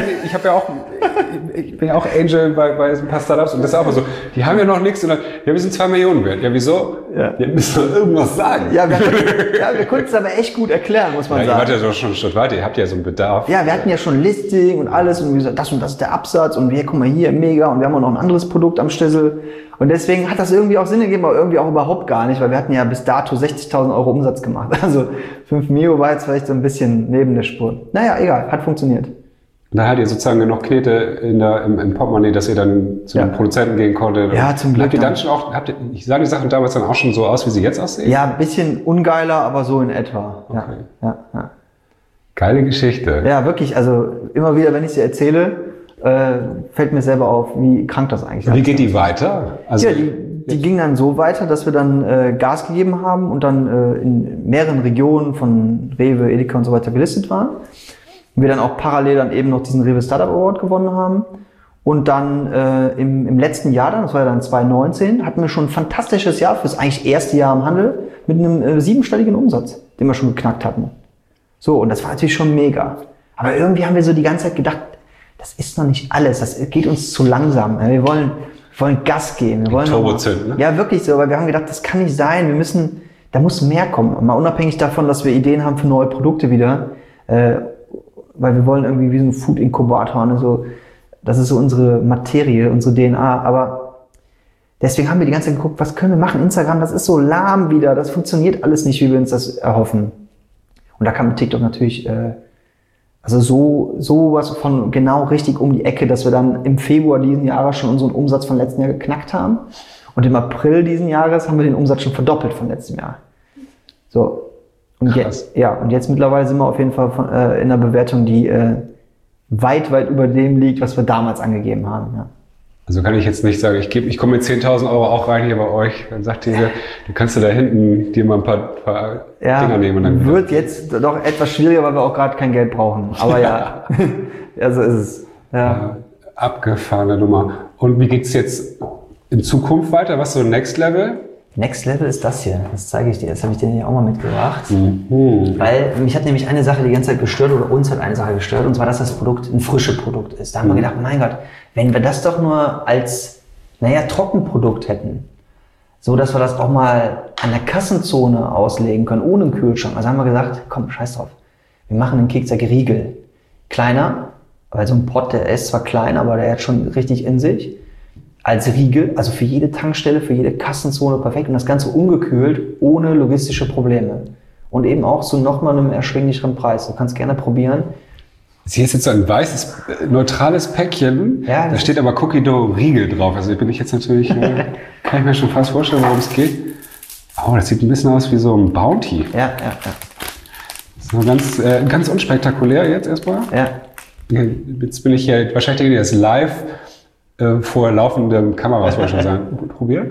S3: Ich bin ja auch Angel bei ein paar Startups und das ist auch so. Die haben ja noch nichts und dann, ja, wir sind 2 Millionen wert. Ja, wieso? Ja. Ihr müsst doch irgendwas sagen.
S1: Ja, wir konnten es aber echt gut erklären, muss man sagen.
S3: Ihr wart ja so schon einen Schritt weiter, ihr habt ja so einen Bedarf.
S1: Ja, wir hatten ja schon Listing und alles und wir gesagt, das und das ist der Absatz und wir, guck mal hier, mega, und wir haben auch noch ein anderes Produkt am Schlüssel. Und deswegen hat das irgendwie auch Sinn gegeben, aber irgendwie auch überhaupt gar nicht, weil wir hatten ja bis dato 60.000 Euro Umsatz gemacht. Also 5 Mio war jetzt vielleicht so ein bisschen neben der Spur. Naja, egal, hat funktioniert.
S3: Und da hattet ihr sozusagen genug Knete im Portemonnaie, dass ihr dann zu den Produzenten gehen konntet.
S1: Ja, zum Glück.
S3: Habt ihr dann schon auch, sahen die Sachen damals dann auch schon so aus, wie sie jetzt aussehen?
S1: Ja, ein bisschen ungeiler, aber so in etwa.
S3: Okay.
S1: Ja.
S3: Geile Geschichte.
S1: Ja, wirklich. Also immer wieder, wenn ich sie erzähle, fällt mir selber auf, wie krank das eigentlich ist.
S3: Wie geht die weiter? Also
S1: ja, die ging dann so weiter, dass wir dann Gas gegeben haben und dann in mehreren Regionen von Rewe, Edeka und so weiter gelistet waren. Und wir dann auch parallel dann eben noch diesen Rewe Startup Award gewonnen haben. Und dann im letzten Jahr dann, das war ja dann 2019, hatten wir schon ein fantastisches Jahr fürs eigentlich erste Jahr im Handel mit einem 7-stelligen Umsatz, den wir schon geknackt hatten. So, und das war natürlich schon mega. Aber irgendwie haben wir so die ganze Zeit gedacht, das ist noch nicht alles, das geht uns zu langsam. Wir wollen Gas geben. Wir wollen
S3: Turbozünden, ne?
S1: Ja, wirklich so, weil wir haben gedacht, das kann nicht sein, da muss mehr kommen. Mal unabhängig davon, dass wir Ideen haben für neue Produkte wieder, weil wir wollen irgendwie wie so ein Food-Inkubator, ne? So, das ist so unsere Materie, unsere DNA, aber deswegen haben wir die ganze Zeit geguckt, was können wir machen? Instagram, das ist so lahm wieder, das funktioniert alles nicht, wie wir uns das erhoffen. Und da kam TikTok natürlich, also sowas von genau richtig um die Ecke, dass wir dann im Februar diesen Jahres schon unseren Umsatz von letzten Jahr geknackt haben. Und im April diesen Jahres haben wir den Umsatz schon verdoppelt von letztem Jahr. So. Und jetzt mittlerweile sind wir auf jeden Fall in einer Bewertung, die weit über dem liegt, was wir damals angegeben haben. Ja.
S3: Also kann ich jetzt nicht sagen, ich komme mit 10.000 Euro auch rein hier bei euch. Dann sagt ihr, du kannst da hinten dir mal ein paar Dinger nehmen. Und dann
S1: wird jetzt doch etwas schwieriger, weil wir auch gerade kein Geld brauchen. Aber ja, ja, so ist es. Ja.
S3: Abgefahrene Nummer. Und wie geht's jetzt in Zukunft weiter? Was ist so Next Level?
S1: Next Level ist das hier. Das zeige ich dir. Das habe ich dir hier auch mal mitgebracht. Weil mich hat nämlich eine Sache die ganze Zeit gestört, oder uns hat eine Sache gestört, und zwar, dass das Produkt ein frisches Produkt ist. Da haben wir gedacht, mein Gott, wenn wir das doch nur als, Trockenprodukt hätten, so dass wir das auch mal an der Kassenzone auslegen können, ohne einen Kühlschrank. Also haben wir gesagt, komm, scheiß drauf. Wir machen einen Keksack-Riegel. Kleiner, weil so ein Pot, der ist zwar klein, aber der hat schon richtig in sich. Als Riegel, also für jede Tankstelle, für jede Kassenzone perfekt und das Ganze ungekühlt, ohne logistische Probleme. Und eben auch zu nochmal einem erschwinglicheren Preis. Du kannst gerne probieren.
S3: Hier ist jetzt so ein weißes, neutrales Päckchen.
S1: Ja,
S3: da steht aber Cookie Dough Riegel drauf. Also bin ich jetzt natürlich, kann ich mir schon fast vorstellen, worum es geht. Oh, das sieht ein bisschen aus wie so ein Bounty.
S1: Ja.
S3: So ganz unspektakulär jetzt erstmal.
S1: Ja.
S3: Jetzt bin ich hier wahrscheinlich denke ich, das live vor laufenden Kameras, wollte ich schon sagen. Gut, probieren.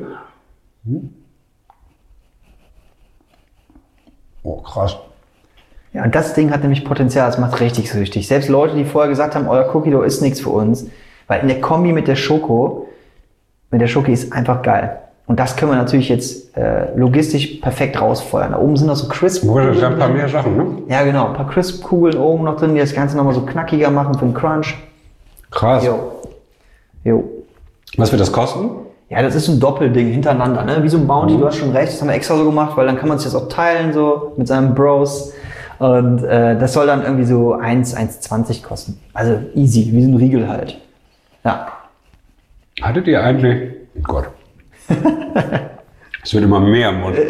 S3: Oh, krass.
S1: Ja, und das Ding hat nämlich Potenzial, das macht richtig süchtig. Selbst Leute, die vorher gesagt haben, euer Cookie Dough ist nichts für uns, weil in der Kombi mit der Schoki ist einfach geil. Und das können wir natürlich jetzt logistisch perfekt rausfeuern. Da oben sind noch so Crisp-Kugeln.
S3: Da ein paar mehr Sachen, ne?
S1: Ja, genau. Ein paar Crisp-Kugeln oben noch drin, die das Ganze nochmal so knackiger machen für den Crunch.
S3: Krass.
S1: Jo.
S3: Was wird das kosten?
S1: Ja, das ist ein Doppelding hintereinander, ne? Wie so ein Bounty, du hast schon recht, das haben wir extra so gemacht, weil dann kann man sich das auch teilen, so mit seinen Bros. Und das soll dann irgendwie so 1,20 kosten. Also easy, wie so ein Riegel halt. Ja.
S3: Hattet ihr eigentlich... Oh Gott. Es wird immer mehr im Mund.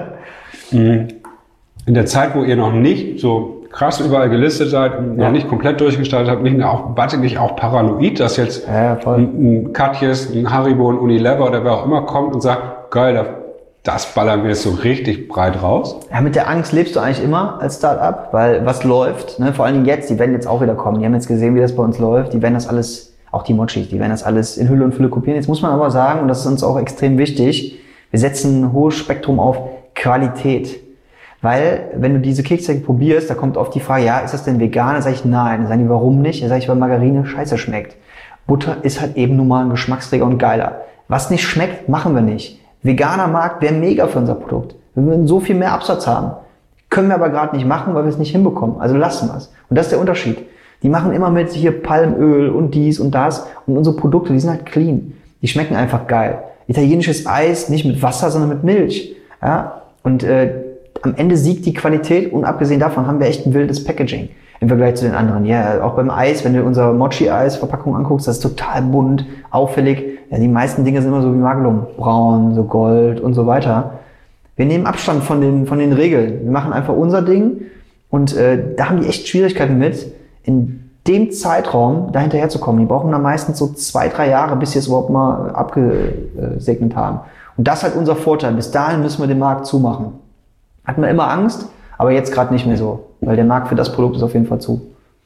S3: In der Zeit, wo ihr noch nicht so krass überall gelistet seid, noch nicht komplett durchgestartet habt, wart ihr nicht auch paranoid, dass jetzt ein Katjes, ein Haribo, ein Unilever oder wer auch immer kommt und sagt, geil, das ballern wir jetzt so richtig breit raus?
S1: Ja, mit der Angst lebst du eigentlich immer als Start-up, weil was läuft, ne? Vor allen Dingen jetzt, die werden jetzt auch wieder kommen, die haben jetzt gesehen, wie das bei uns läuft, die werden das alles, auch die Mochis, die werden das alles in Hülle und Fülle kopieren. Jetzt muss man aber sagen, und das ist uns auch extrem wichtig, wir setzen ein hohes Spektrum auf Qualität. Weil, wenn du diese Kekse probierst, da kommt oft die Frage, ja, ist das denn vegan? Dann sage ich, nein. Dann sagen die, warum nicht? Dann sage ich, weil Margarine scheiße schmeckt. Butter ist halt eben nun mal ein Geschmacksträger und geiler. Was nicht schmeckt, machen wir nicht. Veganer Markt wäre mega für unser Produkt. Wir würden so viel mehr Absatz haben. Können wir aber gerade nicht machen, weil wir es nicht hinbekommen. Also lassen wir es. Und das ist der Unterschied. Die machen immer mit hier Palmöl und dies und das. Und unsere Produkte, die sind halt clean. Die schmecken einfach geil. Italienisches Eis, nicht mit Wasser, sondern mit Milch. Ja? Und am Ende siegt die Qualität und abgesehen davon haben wir echt ein wildes Packaging im Vergleich zu den anderen. Ja, auch beim Eis, wenn du unser Mochi-Eis-Verpackung anguckst, das ist total bunt, auffällig. Ja, die meisten Dinge sind immer so wie Magnum, braun, so Gold und so weiter. Wir nehmen Abstand von den Regeln. Wir machen einfach unser Ding und da haben die echt Schwierigkeiten mit, in dem Zeitraum da hinterherzukommen. Die brauchen dann meistens so 2-3 Jahre, bis sie es überhaupt mal abgesegnet haben. Und das ist halt unser Vorteil. Bis dahin müssen wir den Markt zumachen. Hatten wir immer Angst, aber jetzt gerade nicht mehr so, weil der Markt für das Produkt ist auf jeden Fall zu.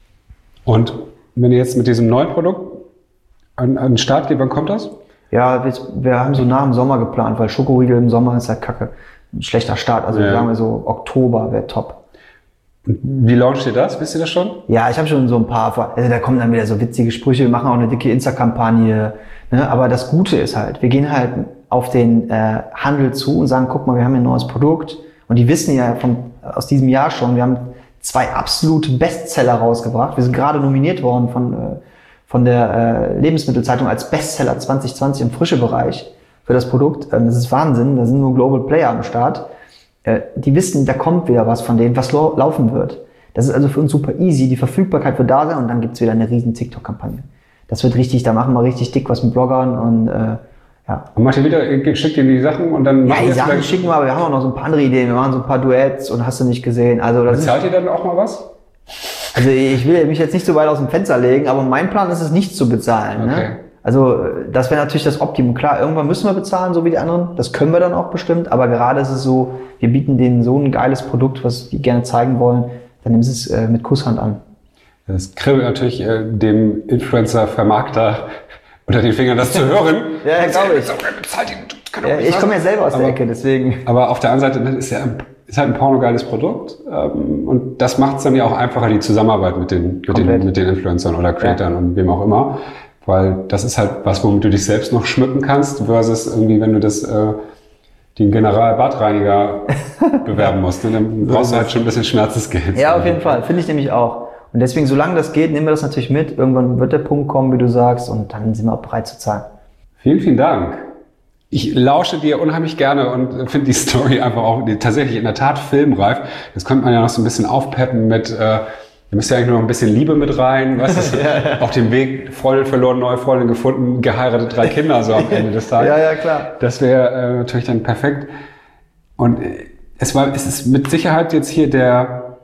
S3: Und wenn ihr jetzt mit diesem neuen Produkt an den Start geht, wann kommt das?
S1: Ja, wir haben so nach dem Sommer geplant, weil Schokoriegel im Sommer ist halt kacke. Ein schlechter Start, also sagen wir so Oktober wäre top.
S3: Wie launcht ihr das? Wisst ihr das schon?
S1: Ja, ich habe schon so ein paar, also da kommen dann wieder so witzige Sprüche, wir machen auch eine dicke Insta-Kampagne, ne? Aber das Gute ist halt, wir gehen halt auf den Handel zu und sagen, guck mal, wir haben hier ein neues Produkt. Und die wissen ja aus diesem Jahr schon, wir haben 2 absolute Bestseller rausgebracht. Wir sind gerade nominiert worden von der Lebensmittelzeitung als Bestseller 2020 im Frische-Bereich für das Produkt. Das ist Wahnsinn, da sind nur Global Player am Start. Die wissen, da kommt wieder was von denen, was laufen wird. Das ist also für uns super easy, die Verfügbarkeit wird da sein und dann gibt's wieder eine riesen TikTok-Kampagne. Das wird richtig, da machen wir richtig dick was mit Bloggern und ja.
S3: Und macht ihr wieder, schickt ihr die Sachen und dann
S1: macht ihr die Sachen schicken wir, aber wir haben auch noch so ein paar andere Ideen. Wir machen so ein paar Duets und hast du nicht gesehen. Also das
S3: bezahlt ihr dann auch mal was?
S1: Also ich will mich jetzt nicht so weit aus dem Fenster legen, aber mein Plan ist es nicht zu bezahlen. Okay. Ne? Also das wäre natürlich das Optimum. Klar, irgendwann müssen wir bezahlen, so wie die anderen. Das können wir dann auch bestimmt. Aber gerade ist es so, wir bieten denen so ein geiles Produkt, was die gerne zeigen wollen. Dann nehmen sie es mit Kusshand an.
S3: Das kribbelt natürlich dem Influencer-Vermarkter unter den Fingern, das zu hören.
S1: Ja, glaube ich. Ich komme ja selber aus der Ecke, deswegen. Aber
S3: auf der anderen Seite ist halt ein pornogeiles Produkt. Und das macht es dann ja auch einfacher, die Zusammenarbeit mit den Influencern oder Creatern und wem auch immer. Weil das ist halt was, womit du dich selbst noch schmücken kannst, versus irgendwie, wenn du den General-Badreiniger bewerben musst. Und dann brauchst du halt schon ein bisschen Schmerzensgeld.
S1: Ja, auf jeden Fall. Finde ich nämlich auch. Und deswegen, solange das geht, nehmen wir das natürlich mit. Irgendwann wird der Punkt kommen, wie du sagst, und dann sind wir auch bereit zu zahlen.
S3: Vielen, vielen Dank. Ich lausche dir unheimlich gerne und finde die Story einfach auch tatsächlich in der Tat filmreif. Das könnte man ja noch so ein bisschen aufpeppen mit, da müsste ja eigentlich nur noch ein bisschen Liebe mit rein. Was ja. Auf dem Weg, Freundin verloren, neue Freundin gefunden, geheiratet, 3 Kinder so am Ende des Tages.
S1: Ja, klar.
S3: Das wäre natürlich dann perfekt. Und es ist mit Sicherheit jetzt hier der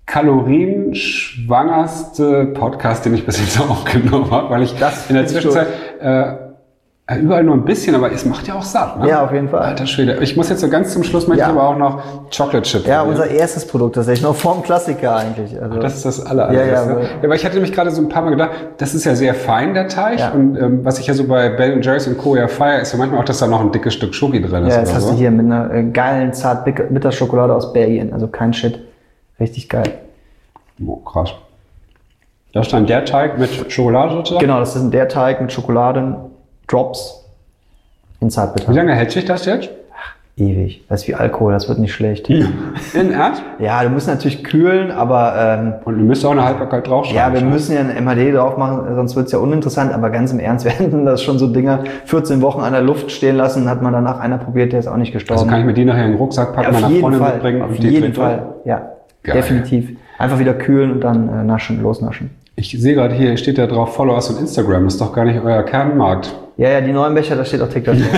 S3: kalorienschwangerste Podcast, den ich bis jetzt auch genommen habe, weil ich in der Zwischenzeit überall nur ein bisschen, aber es macht ja auch satt. Ne?
S1: Ja, auf jeden Fall.
S3: Alter Schwede. Ich muss jetzt so ganz zum Schluss, möchte ich aber auch noch Chocolate Chip.
S1: Ja, unser erstes Produkt tatsächlich, noch vorm Klassiker eigentlich. Also
S3: das ist das Allerallererste. Ja, aber ich hatte nämlich gerade so ein paar Mal gedacht, das ist ja sehr fein, der Teig. Ja. Und was ich ja so bei Ben & Jerry's und Co. ja feiere, ist ja manchmal auch, dass da noch ein dickes Stück Schoki drin ist.
S1: Ja, das hast du hier mit einer geilen, zart Bitterschokolade aus Belgien. Also kein Shit. Richtig geil.
S3: Oh, krass. Das ist dann der Teig mit Schokolade sozusagen?
S1: Genau, das ist der Teig mit Schokoladen-Drops in Zartbitter.
S3: Wie lange hält sich das jetzt?
S1: Ach, ewig. Das ist wie Alkohol, das wird nicht schlecht.
S3: In Ernst?
S1: Ja, du musst natürlich kühlen, aber...
S3: und du müsst auch eine Haltbarkeit draufschreiben.
S1: Ja, wir müssen ja ein MHD drauf machen, sonst wird es ja uninteressant. Aber ganz im Ernst, wir hätten das schon so Dinger 14 Wochen an der Luft stehen lassen, hat man danach einer probiert, der ist auch nicht gestorben.
S3: Also kann ich mir die nachher in den Rucksack packen, meiner Freundin mitbringen?
S1: Auf jeden Fall, ja. Geil. Definitiv. Einfach wieder kühlen und dann losnaschen.
S3: Ich sehe gerade hier, steht da drauf, Follow us on Instagram. Das ist doch gar nicht euer Kernmarkt.
S1: Ja, die neuen Becher, da steht auch TikTok drauf.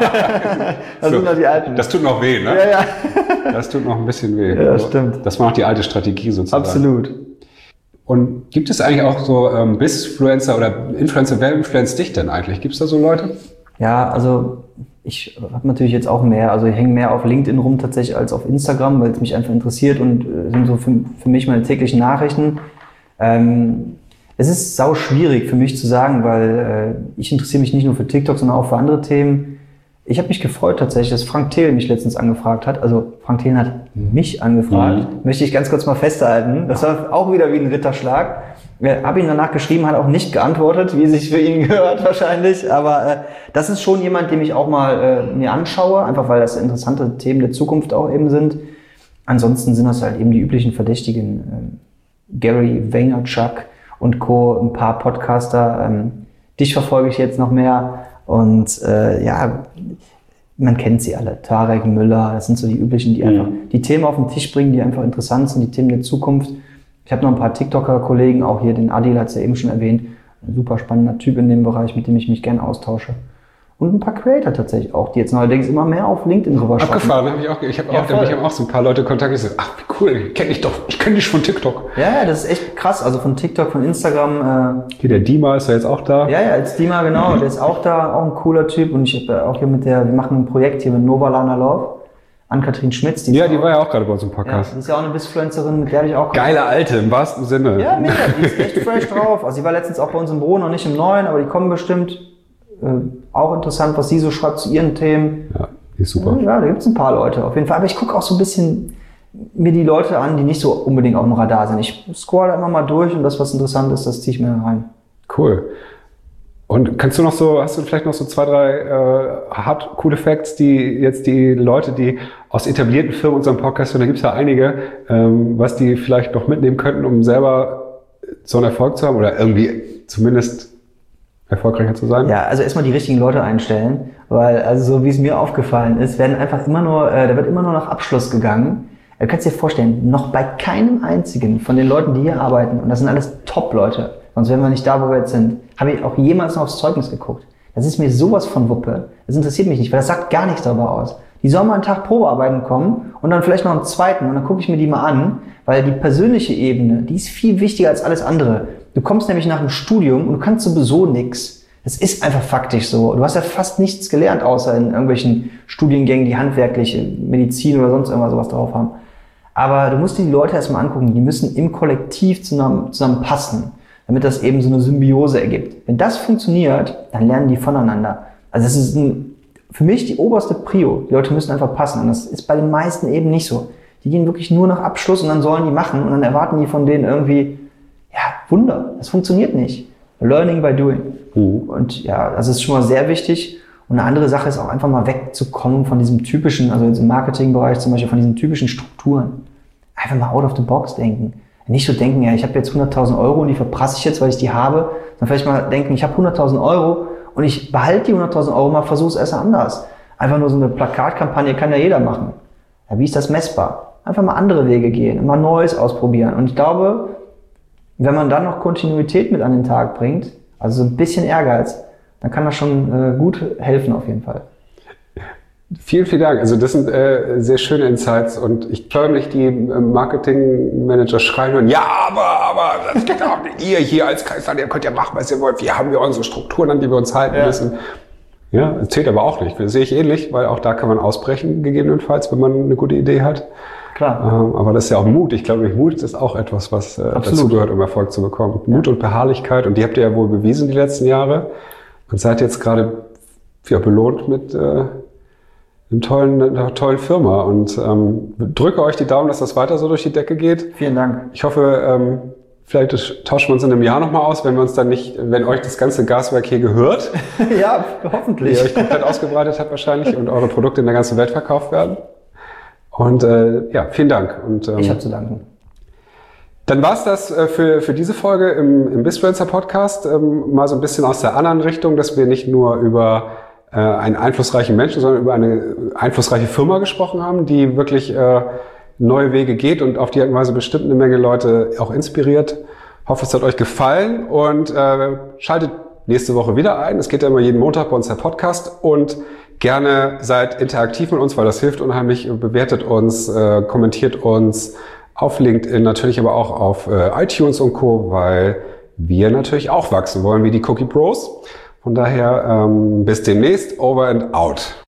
S1: Das sind noch die alten.
S3: Das tut noch weh, ne?
S1: Ja.
S3: Das tut noch ein bisschen weh.
S1: Ja, stimmt.
S3: Das war noch die alte Strategie sozusagen.
S1: Absolut.
S3: Und gibt es eigentlich auch so Bizfluencer oder Influencer? Wer influenzt dich denn eigentlich? Gibt es da so Leute?
S1: Ja, also ich habe natürlich jetzt auch mehr, also ich hänge mehr auf LinkedIn rum tatsächlich als auf Instagram, weil es mich einfach interessiert und sind so für mich meine täglichen Nachrichten. Es ist sau schwierig für mich zu sagen, weil ich interessiere mich nicht nur für TikTok, sondern auch für andere Themen. Ich habe mich gefreut tatsächlich, dass Frank Thelen mich letztens angefragt hat. Also Frank Thelen hat mich angefragt. Möchte ich ganz kurz mal festhalten. Das war auch wieder wie ein Ritterschlag. Habe ihn danach geschrieben, hat auch nicht geantwortet, wie sich für ihn gehört wahrscheinlich. Aber das ist schon jemand, den ich auch mal mir anschaue, einfach weil das interessante Themen der Zukunft auch eben sind. Ansonsten sind das halt eben die üblichen Verdächtigen. Gary Vaynerchuk und Co., ein paar Podcaster. Dich verfolge ich jetzt noch mehr. Und man kennt sie alle. Tarek Müller, das sind so die üblichen, die einfach die Themen auf den Tisch bringen, die einfach interessant sind, die Themen der Zukunft. Ich habe noch ein paar TikToker-Kollegen, auch hier den Adil hat es ja eben schon erwähnt. Ein super spannender Typ in dem Bereich, mit dem ich mich gerne austausche. Und ein paar Creator tatsächlich auch, die jetzt neuerdings immer mehr auf LinkedIn rüberschauen.
S3: Abgefahren, habe ich auch. Ich habe auch so ein paar Leute kontaktiert, die sagen, ach, wie cool, ich kenne dich von TikTok.
S1: Ja, das ist echt krass, also von TikTok, von Instagram.
S3: Hier, der Dima ist ja jetzt auch da.
S1: Ja, als Dima, genau, der ist auch da, auch ein cooler Typ. Und ich habe auch hier wir machen ein Projekt hier mit Nova Lana Love. Ann-Kathrin Schmitz.
S3: Die war ja auch gerade bei uns im Podcast.
S1: Ja, die ist ja auch eine Bizfluencerin, mit der habe ich auch...
S3: Geile Alte, im wahrsten Sinne.
S1: Ja, mega, die ist echt fresh drauf. Also die war letztens auch bei uns im Büro, noch nicht im Neuen, aber die kommen bestimmt. Auch interessant, was sie so schreibt zu ihren Themen.
S3: Ja, die ist super.
S1: Ja, da gibt es ein paar Leute auf jeden Fall. Aber ich gucke auch so ein bisschen mir die Leute an, die nicht so unbedingt auf dem Radar sind. Ich scroll da immer mal durch und das, was interessant ist, das ziehe ich mir rein.
S3: Cool. Und hast du vielleicht noch so 2, 3 hart coole Facts, die jetzt die Leute, die aus etablierten Firmen unseren Podcast hören, da gibt es ja einige, was die vielleicht noch mitnehmen könnten, um selber so einen Erfolg zu haben oder irgendwie zumindest erfolgreicher zu sein?
S1: Ja, also erstmal die richtigen Leute einstellen, weil also so wie es mir aufgefallen ist, da wird immer nur nach Abschluss gegangen. Du kannst dir vorstellen, noch bei keinem einzigen von den Leuten, die hier arbeiten, und das sind alles Top-Leute, sonst wären wir nicht da, wo wir jetzt sind, habe ich auch jemals noch aufs Zeugnis geguckt. Das ist mir sowas von Wuppe. Das interessiert mich nicht, weil das sagt gar nichts darüber aus. Die sollen mal einen Tag Probearbeiten kommen und dann vielleicht noch einen zweiten und dann gucke ich mir die mal an, weil die persönliche Ebene, die ist viel wichtiger als alles andere. Du kommst nämlich nach dem Studium und du kannst sowieso nichts. Das ist einfach faktisch so. Du hast ja fast nichts gelernt, außer in irgendwelchen Studiengängen, die handwerkliche Medizin oder sonst irgendwas sowas drauf haben. Aber du musst dir die Leute erstmal angucken, die müssen im Kollektiv zusammen passen, damit das eben so eine Symbiose ergibt. Wenn das funktioniert, dann lernen die voneinander. Also das ist für mich die oberste Prio. Die Leute müssen einfach passen. Und das ist bei den meisten eben nicht so. Die gehen wirklich nur nach Abschluss und dann sollen die machen und dann erwarten die von denen irgendwie, ja, Wunder. Das funktioniert nicht. Learning by doing. Und ja, das ist schon mal sehr wichtig. Und eine andere Sache ist auch einfach mal wegzukommen von diesem typischen, also jetzt im Marketingbereich zum Beispiel, von diesen typischen Strukturen. Einfach mal out of the box denken. Nicht so denken, ja, ich habe jetzt 100.000 Euro und die verprasse ich jetzt, weil ich die habe. Sondern vielleicht mal denken, ich habe 100.000 Euro und ich behalte die 100.000 Euro mal, versuche es erst anders. Einfach nur so eine Plakatkampagne kann ja jeder machen. Ja, wie ist das messbar? Einfach mal andere Wege gehen, mal Neues ausprobieren. Und ich glaube, wenn man dann noch Kontinuität mit an den Tag bringt, also so ein bisschen Ehrgeiz, dann kann das schon gut helfen auf jeden Fall.
S3: Vielen, vielen Dank. Also das sind sehr schöne Insights und ich glaube nicht, die Marketingmanager schreien und ja, aber das geht auch nicht. Ihr hier als Kaiser, ihr könnt ja machen, was ihr wollt. Wir haben ja unsere Strukturen, an die wir uns halten müssen. Ja, das zählt aber auch nicht. Das sehe ich ähnlich, weil auch da kann man ausbrechen, gegebenenfalls, wenn man eine gute Idee hat.
S1: Klar.
S3: Aber das ist ja auch Mut. Ich glaube, Mut ist auch etwas, was dazu gehört, um Erfolg zu bekommen. Mut und Beharrlichkeit. Und die habt ihr ja wohl bewiesen die letzten Jahre. Und seid jetzt gerade belohnt mit einer tollen Firma. Und drücke euch die Daumen, dass das weiter so durch die Decke geht.
S1: Vielen Dank.
S3: Ich hoffe, vielleicht tauschen wir uns in einem Jahr nochmal aus, wenn wir uns dann nicht, wenn euch das ganze Gaswerk hier gehört.
S1: Ja, hoffentlich.
S3: Ihr euch komplett ausgebreitet habt wahrscheinlich und eure Produkte in der ganzen Welt verkauft werden. Und vielen Dank. Und,
S1: ich habe zu danken.
S3: Dann war's das für diese Folge im Bizfluencer Podcast. Mal so ein bisschen aus der anderen Richtung, dass wir nicht nur über einen einflussreichen Menschen, sondern über eine einflussreiche Firma gesprochen haben, die wirklich neue Wege geht und auf die Art und Weise bestimmt eine Menge Leute auch inspiriert. Ich hoffe, es hat euch gefallen und schaltet nächste Woche wieder ein. Es geht ja immer jeden Montag bei uns der Podcast und gerne seid interaktiv mit uns, weil das hilft unheimlich. Bewertet uns, kommentiert uns auf LinkedIn, natürlich aber auch auf iTunes und Co., weil wir natürlich auch wachsen wollen wie die Cookie Pros. Von daher bis demnächst, over and out.